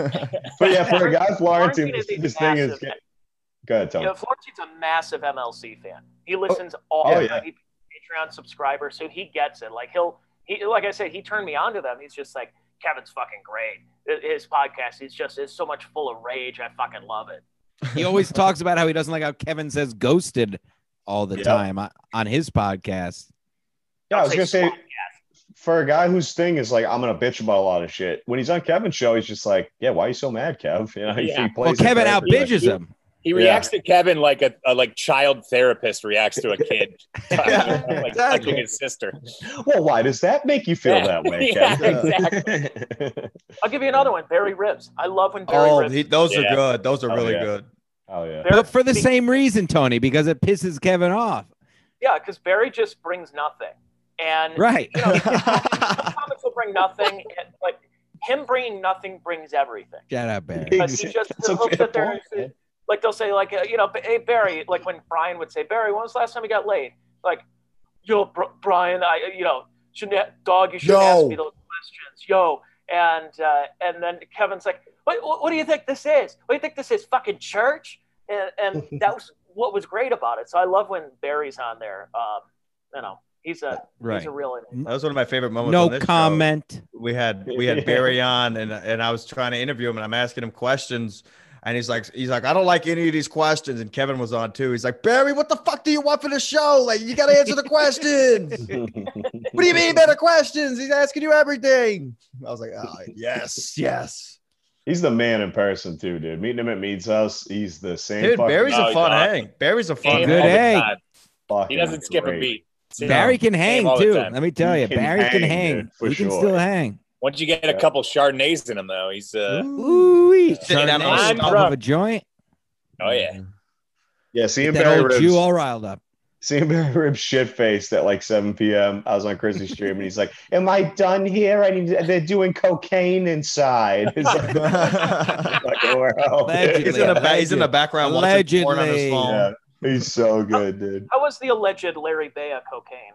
But yeah, for a guy Florentine, Florentine is a this thing is. massive- Go ahead, Tony. You know, Florentine's a massive M L C fan. He listens all oh, the yeah. time. He's a Patreon subscriber, so he gets it. Like he'll, he, like I said, he turned me on to them. He's just like, Kevin's fucking great. His podcast, he's just is so much full of rage. I fucking love it. He always talks about how he doesn't like how Kevin says ghosted all the Yeah. time on, on his podcast. Yeah, I was Don't gonna say, swamp for a guy whose thing is like, I'm gonna bitch about a lot of shit. When he's on Kevin's show, he's just like, yeah, why are you so mad, Kev? You know, he, Yeah. he plays. Well, the Kevin character, outbitches like, him. He reacts to Kevin like a, a like child therapist reacts to a kid, Yeah, like exactly. touching his sister. Well, why does that make you feel Yeah. that way, Yeah, Kevin? exactly. I'll give you another one. Barry Ribs. I love when Barry Oh, Ribs. he, those Yeah. are good. Those are Oh, really yeah. good. Oh yeah. Barry- But for the same reason, Tony, because it pisses Kevin off. Yeah, because Barry just brings nothing, and Right. you know, some comics will bring nothing, and, but him bringing nothing brings everything. Shut up, Barry. But he just That's a he'll fair sit there point, and man. say, like they'll say like uh, you know, hey Barry, like when Brian would say, Barry, when was the last time you got laid? Like, yo, Br- Brian, I you know shouldn't have, dog, you shouldn't ask Yo. me those questions, yo. And uh, and then Kevin's like, what, what what do you think this is? What do you think this is? Fucking church? And and that was what was great about it. So I love when Barry's on there. Um, you know, he's a Right. he's a real. That was one of my favorite moments. No on this show. comment. We had we had Barry on, and and I was trying to interview him, and I'm asking him questions, and he's like he's like I don't like any of these questions, and Kevin was on too. He's like, Barry, what the fuck do you want for the show? Like, you got to answer the questions. What do you mean better questions? He's asking you everything. I was like, oh yes, yes. He's the man in person too, dude. Meeting him at Mead's house, he's the same. Dude, fucking- Barry's No, a he's fun not. hang. Barry's a fun Game Good all the egg. time. fucking He doesn't skip a great. beat. So, Barry can hang all the too. time. Let me tell He you, can Barry can hang, hang. dude, for he can sure. still hang. Once you get a Yeah. couple Chardonnays in him, though, he's uh, Ooh, he's Sitting down on Chardonnay the on top stump. of a joint. oh yeah. Yeah, seeing That Barry old Ribs, Jew all riled up. seeing Barry Ribs shit faced at like seven p.m. I was on Chrissy's stream, and he's like, "Am I done here? I need. They're doing cocaine inside." It's like, fucking world. Allegedly. He's in the ba- he's in the background watching porn on his Allegedly. phone. Yeah, he's so good, dude. How was the alleged Larry Bea cocaine?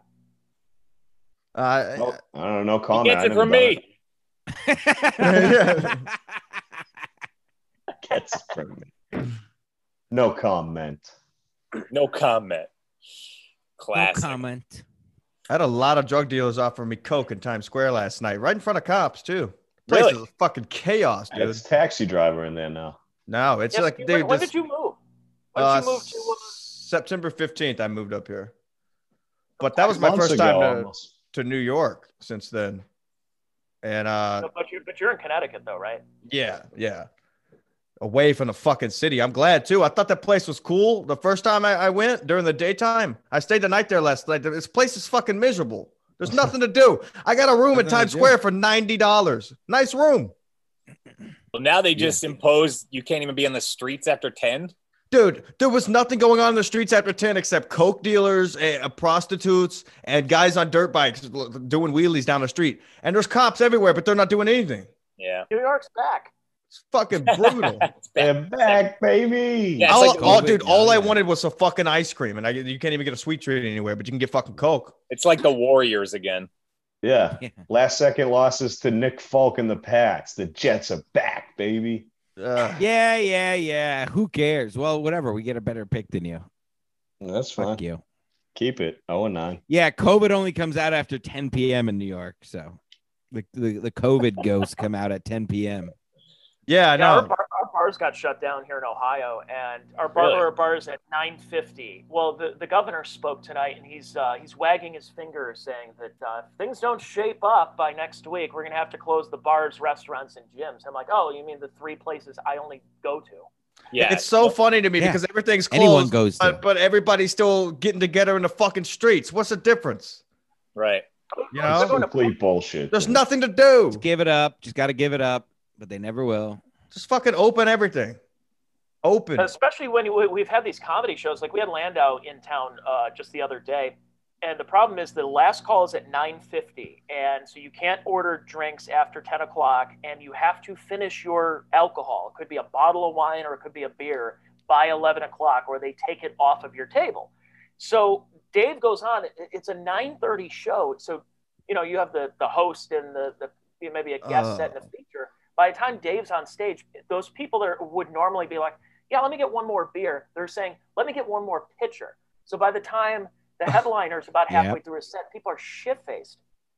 Uh, No, I don't know. He Comment. gets I it never from done me. Gets it from me. No comment. No comment. No Classic. comment. I had a lot of drug dealers offer me coke in Times Square last night, right in front of cops too. Place Really? is fucking chaos, dude. It's taxi driver in there now. No, it's Yes, like when, dude, when this- did you move? When uh, did you move to? Uh, September fifteenth. I moved up here, but that was my Months first ago, time to. almost. to New York since then. And uh, but you but you're in Connecticut though, right? Yeah, yeah. Away from the fucking city. I'm glad too. I thought that place was cool. The first time I, I went during the daytime, I stayed the night there last night. This place is fucking miserable. There's nothing to do. I got a room in Times Square for ninety dollars. Nice room. Well, now they just yeah. impose you can't even be on the streets after ten. Dude, there was nothing going on in the streets after ten except coke dealers, uh, prostitutes, and guys on dirt bikes doing wheelies down the street. And there's cops everywhere, but they're not doing anything. Yeah. New York's back. It's fucking brutal. They're back, baby. Yeah, all, like all, dude, all I wanted was a fucking ice cream. And I, you can't even get a sweet treat anywhere, but you can get fucking coke. It's like the Warriors again. Yeah. Last second losses to Nick Folk and the Pats. The Jets are back, baby. Uh, yeah, yeah, yeah. Who cares? Well, whatever. We get a better pick than you. That's fine. Fuck you. Keep it. oh and nine. Yeah, COVID only comes out after ten p.m. in New York. So the, the, the COVID ghosts come out at ten p.m. Yeah, I know. Yeah, our, bar, our bars got shut down here in Ohio, and our bar Really? our bars at nine fifty. Well, the, the governor spoke tonight, and he's uh, he's wagging his finger, saying that uh, if things don't shape up by next week, we're gonna have to close the bars, restaurants, and gyms. I'm like, oh, you mean the three places I only go to? Yeah, it's so funny to me yeah. because everything's closed, Anyone goes to. but, but everybody's still getting together in the fucking streets. What's the difference? right. You know, It's complete bullshit. there's man. nothing to do. Just give it up. Just got to give it up, but they never will. Just fucking open everything. Open. Especially when we- we've had these comedy shows, like we had Landau in town uh, just the other day, and the problem is the last call is at nine fifty, and so you can't order drinks after ten o'clock, and you have to finish your alcohol. It could be a bottle of wine or it could be a beer by eleven o'clock, or they take it off of your table. So Dave goes on. It's a nine thirty show, so you know you have the the host and the the you know, maybe a guest Uh. set and a feature. By the time Dave's on stage, those people that would normally be like, yeah, let me get one more beer. They're saying, let me get one more pitcher. So by the time the headliner's about halfway Yep. through his set, people are shit-faced,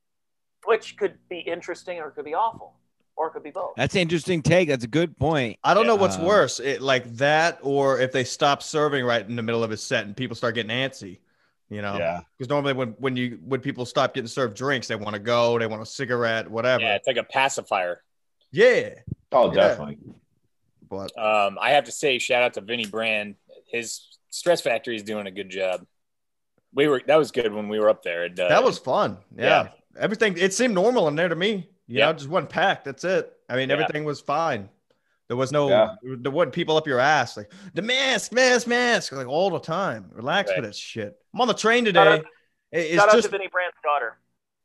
which could be interesting or it could be awful, or it could be both. That's an interesting take. That's a good point. I don't know what's Um, worse, it, like that, or if they stop serving right in the middle of his set and people start getting antsy. You know, Yeah. because normally when when you when people stop getting served drinks, they want to go, they want a cigarette, whatever. Yeah, it's like a pacifier. Yeah. Oh, Yeah. definitely. But Um, I have to say, shout out to Vinny Brand. His Stress Factory is doing a good job. We were that was good when we were up there. And, uh, that was fun. Yeah. yeah. Everything, it seemed normal in there to me. You Yeah. know, just wasn't packed. That's it. I mean, Yeah. everything was fine. There was no, Yeah. there wasn't people up your ass like the mask, mask, mask, like all the time. Relax Right. with that shit. I'm on the train Shout today. out- It- It's Shout out just to Vinny Brand's daughter.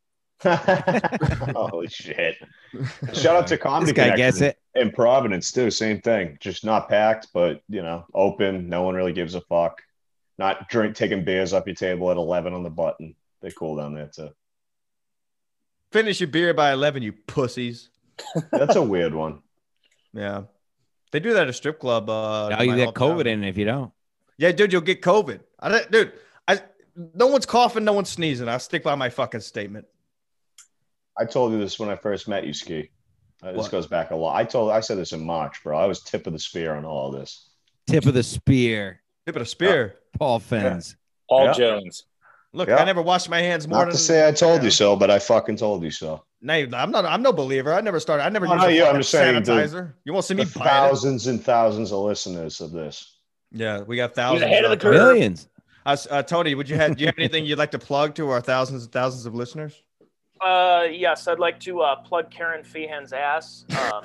Holy shit. Shout out to Comedy This guy Connection gets it. in Providence, too. Same thing. Just not packed, but, you know, open. No one really gives a fuck. Not drink taking beers up your table at eleven on the button. They're cool down there, too. finish your beer by eleven, you pussies. That's a weird one. Yeah. They do that at a strip club. Uh, Now in you my get hometown. COVID in if you don't. Yeah, dude, you'll get COVID. I, don't- dude, I, no one's coughing, no one's sneezing. I'll stick by my fucking statement. I told you this when I first met you, Ski. Uh, this What? goes back a lot. I told I said this in March, bro. I was tip of the spear on all this. Tip of the spear. Tip of a spear. Paul Fens. Paul Yeah. Jones. Look, Yeah. I never washed my hands more Not than. to say I told you so, but I fucking told you so. No, I'm not. I'm no believer. I never started. I never No, used no, a yeah, I'm fucking just saying the- sanitizer. You won't see me The buy it. thousands and thousands of listeners of this. Yeah, we got thousands. ahead of the out there. curve. Millions. Uh, uh, Tony, would you have? Do you have anything you'd like to plug to our thousands and thousands of listeners? Uh, yes, I'd like to uh, plug Karen Feehan's ass. Um,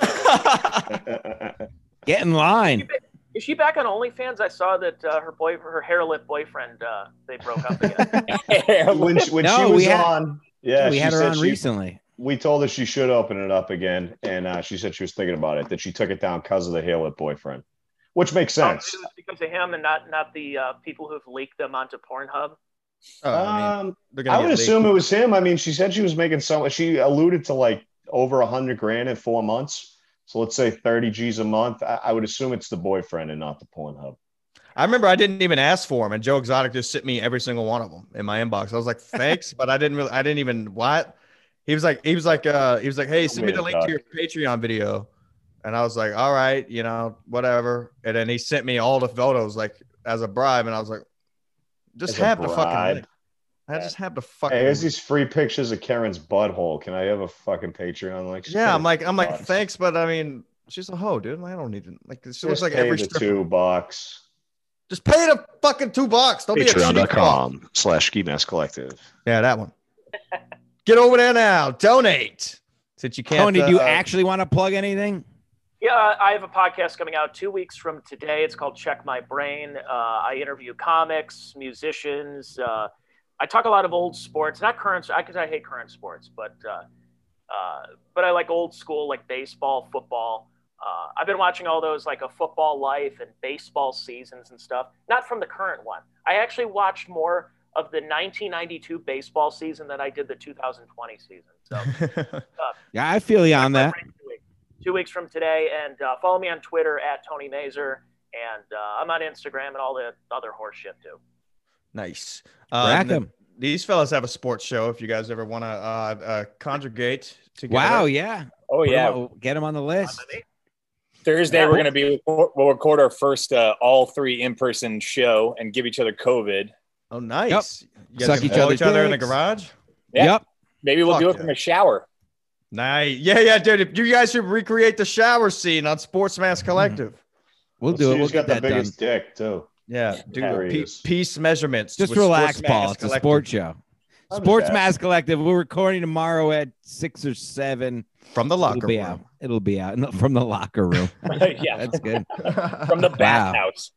Get in line. is she back on OnlyFans? I saw that uh, her boy, her hair lip boyfriend, uh, they broke up again. when she, when No, she we was had- on, yeah, we she had her said on she- recently. We told her she should open it up again, and uh, she said she was thinking about it. That she took it down because of the hair lip boyfriend, which makes Oh, sense. it's because of him and not not the uh, people who've leaked them onto Pornhub. Oh, I mean, um, they're gonna I would get assume leaked. it was him. I mean, she said she was making so. She alluded to like over a hundred grand in four months. So let's say thirty G's a month. I, I would assume it's the boyfriend and not the Pornhub. I remember I didn't even ask for them, and Joe Exotic just sent me every single one of them in my inbox. I was like, thanks, but I didn't really. I didn't even what. He was like, he was like, uh, he was like, hey, send me the link to your Patreon video, and I was like, all right, you know, whatever. And then he sent me all the photos like as a bribe, and I was like, just As a have the fucking bribe. link. I just have to fucking. Hey, here's these free pictures of Karen's butthole. Can I have a fucking Patreon? Like, Yeah, I'm like, I'm like, bucks. thanks, but I mean, she's a hoe, dude. I don't need to. Like, she Just looks like pay every the stripper. two bucks. Just pay the fucking two bucks. Don't be a cheap fuck. Patreon.com slash Ski Mask Collective. Yeah, that one. Get over there now. Donate. Since you can't. Tony, do you uh, actually want to plug anything? Yeah, I have a podcast coming out two weeks from today. It's called Check My Brain. Uh, I interview comics, musicians. Uh, I talk a lot of old sports, not current, because I hate current sports, but uh, uh, but I like old school, like baseball, football. Uh, I've been watching all those, like A Football Life and baseball seasons and stuff. Not from the current one. I actually watched more of the nineteen ninety-two baseball season than I did the two thousand twenty season. So uh, Yeah, I feel you on that. Two weeks from today, and uh, follow me on Twitter at Tony Mazer, and uh, I'm on Instagram and all the other horse shit too. Nice. Rack Uh, 'em. these fellas have a sports show. If you guys ever want to uh, uh, conjugate together. Wow, yeah. Oh Put 'em yeah. on- get them on the list. Thursday Yeah. we're gonna be we'll record our first uh, all three in person show and give each other COVID. Oh, nice. You guys Suck gonna each blow other's each other in the dicks. garage. Yeah. Yep. Maybe we'll Fuck do it yeah. from a shower. Nice. Yeah, yeah, dude. If you guys should recreate the shower scene on Sports Mask Collective. We'll Let's do see it. We'll who's get got the that done. biggest dick too. Yeah, do Yeah. the pe- piece measurements. Just with relax, Sports Paul. Mask It's a Collective. sports show. I'm Sports just Mask Collective. We're recording tomorrow at six or seven. From the locker It'll be room. out. It'll be out No, from the locker room. Yeah. That's good. From the Wow. bathhouse.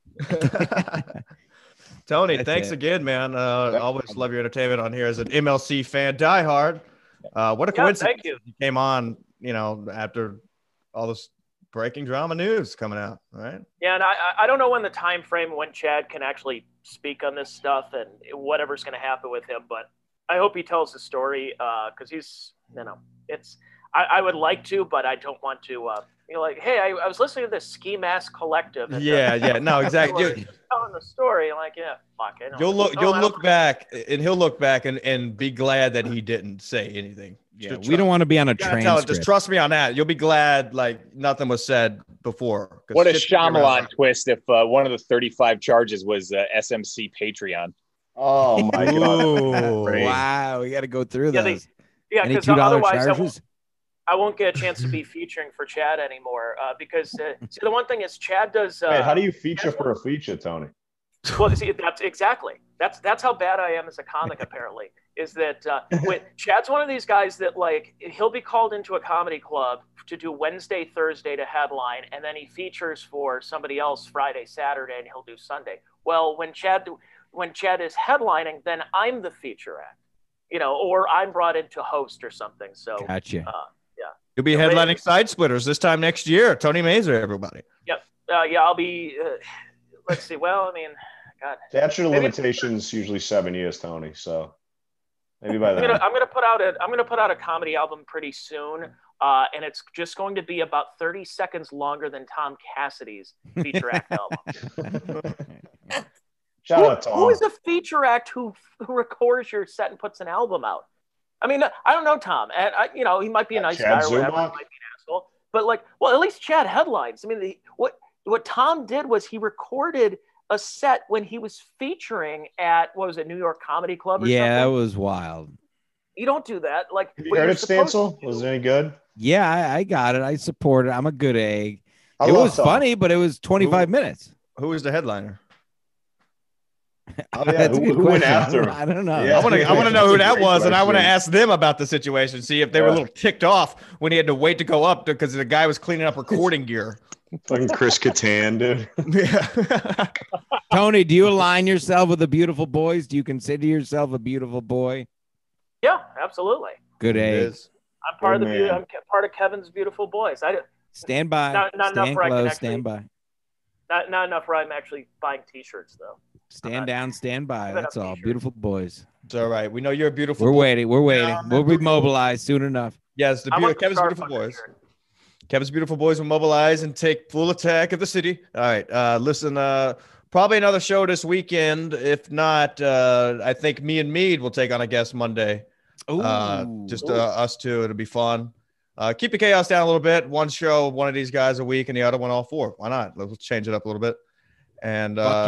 Tony, That's thanks it. again, man. Uh, Yep. always love your entertainment on here as an M L C fan, diehard. Uh, what a Yeah, coincidence thank you. you came on, you know, after all this breaking drama news coming out, right? Yeah, and I I don't know when the time frame when Chad can actually speak on this stuff and whatever's going to happen with him, but I hope he tells the story because he's you know it's I, I would like to, but I don't want to. Uh, you know, like, hey, I, I was listening to this Ski Mask Collective. And, Yeah, uh, yeah, no, exactly. they were telling the story. I'm like, yeah, fuck. I don't, You'll look, no, you'll I don't- look back, and he'll look back and, and be glad that he didn't say anything. Yeah, Just we don't want to be on a You gotta tell it, transcript. just trust me on that. You'll be glad like nothing was said before. 'Cause What a shit's gonna be around. Shyamalan twist if uh, one of the thirty-five charges was uh, S M C Patreon. Oh my god. Ooh. Great. Wow, we got to go through Yeah, they- those. Yeah, Any because two dollar otherwise I won't, charges? I won't get a chance to be featuring for Chad anymore. Uh, because uh, see, the one thing is Chad does. Uh, Wait, how do you feature for a feature, Tony? Well, see, that's exactly. That's that's how bad I am as a comic. Apparently, is that uh, when, Chad's one of these guys that like he'll be called into a comedy club to do Wednesday, Thursday to headline, and then he features for somebody else Friday, Saturday, and he'll do Sunday. Well, when Chad when Chad is headlining, then I'm the feature act, you know, or I'm brought in to host or something. So Gotcha. uh, You'll be Yeah, headlining Side Splitters this time next year. Tony Mazer, everybody. uh, yeah, I'll be. Uh, let's see. Well, I mean, God. Statute of Maybe- limitations usually seven years, Tony. So maybe by I'm then. gonna, I'm gonna put out a I'm gonna put out a comedy album pretty soon, uh, and it's just going to be about thirty seconds longer than Tom Cassidy's feature act album. Shout Who, out Tom. who is a feature act who who records your set and puts an album out? I mean, I don't know Tom, and I, you know he might be a Uh, nice Chad guy or whatever, he Zumach? might be an asshole, but like, well, at least Chad headlines. I mean, the, what what Tom did was he recorded a set when he was featuring at what was it, New York Comedy Club or Yeah, that something. was wild. You don't do that. Like, Have you what heard you're it, supposed Stancil? to Was do- it any good? Yeah, I, I got it. I support it. I'm a good egg. I it love was Tom. funny, but it was twenty-five minutes. Who is the headliner? Oh, yeah. That's a Who- good who went question. after I him? don't, I don't know. Yeah. I want to. I want to know That's who a that great was, and I want to question. ask them about the situation. See if they were a Yeah. little ticked off when he had to wait to go up because the guy was cleaning up recording gear. Fucking Chris Kattan, dude. Yeah. Tony, do you align yourself with the beautiful boys? Do you consider yourself a beautiful boy? Yeah, absolutely. Good It egg. is. I'm part of the Good beauty. man. I'm ke- part of Kevin's beautiful boys. I Stand by. Not- not enough stand where I can close. actually- Stand by. not not enough where I'm actually buying T-shirts though. Stand down. Stand by. Give it That's up, all. t-shirt. Beautiful boys. It's all right. We know you're a beautiful. We're boy. waiting. We're waiting. Yeah, We'll be beautiful. mobilized soon enough. Yes, the I beau- want the Kevin's beautiful Starbucks boys. shirt. Kevin's beautiful boys will mobilize and take full attack of the city. All right. Uh, listen, uh, probably another show this weekend. If not, uh, I think me and Mead will take on a guest Monday. Uh, Ooh. just uh, us two. It'll be fun. Uh, keep the chaos down a little bit. One show, one of these guys a week, and the other one all four. Why not? Let's change it up a little bit. And uh, Fuck yeah.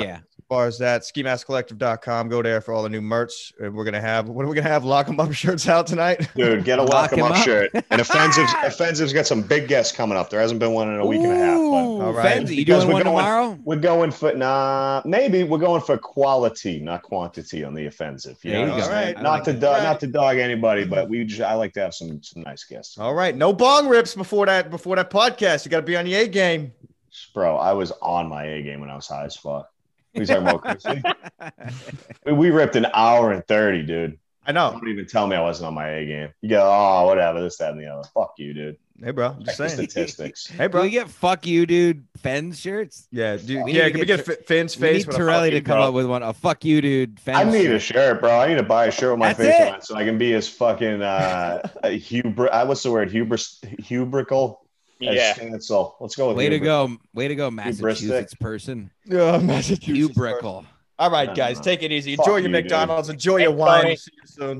far as that, ski mask collective dot com. Go there for all the new merch. And we're gonna have what are we gonna have? Lock 'em up shirts out tonight. Dude, get a Lock lock 'em him up up. shirt. And Offensive's Offensive's got some big guests coming up. There hasn't been one in a week and a half. But Ooh, All right. Fenzi, you Because doing we're one going- tomorrow? we're going for nah, maybe we're going for quality, not quantity on the offensive. You There know, you what go. I'm saying? All right. Not to All dog, right. not to dog anybody, but we just I like to have some some nice guests. All right, no bong rips before that before that podcast. You got to be on the A game. Bro, I was on my A game when I was high as fuck. What are you talking about, Chrissy? We- We ripped an hour and thirty, dude. I know. Don't even tell me I wasn't on my A game. You go, oh, whatever, this, that, and the other. Fuck you, dude. Hey, bro. Just Check the saying. statistics. Hey, Can bro. we get fuck you, dude, Fens shirts? Yeah, dude. We Yeah, need can to we get get F- Finn's We face? need with a Torelli fuck to you, come bro? up with one. A fuck you, dude. Fens I need shirt. a shirt, bro. I need to buy a shirt with my That's face it. on it so I can be as fucking uh, hubris. Uh, what's the word? Hubris, hubrical. As Yeah. Stancil. Let's go with Way to hubris. go, way to go, Hubristic. Massachusetts person. Yeah, Massachusetts. You brickle. All right, No, guys, no. take it easy. Fuck Enjoy you, your dude. McDonald's. Enjoy your Thanks, wine. Tony. We'll see you soon.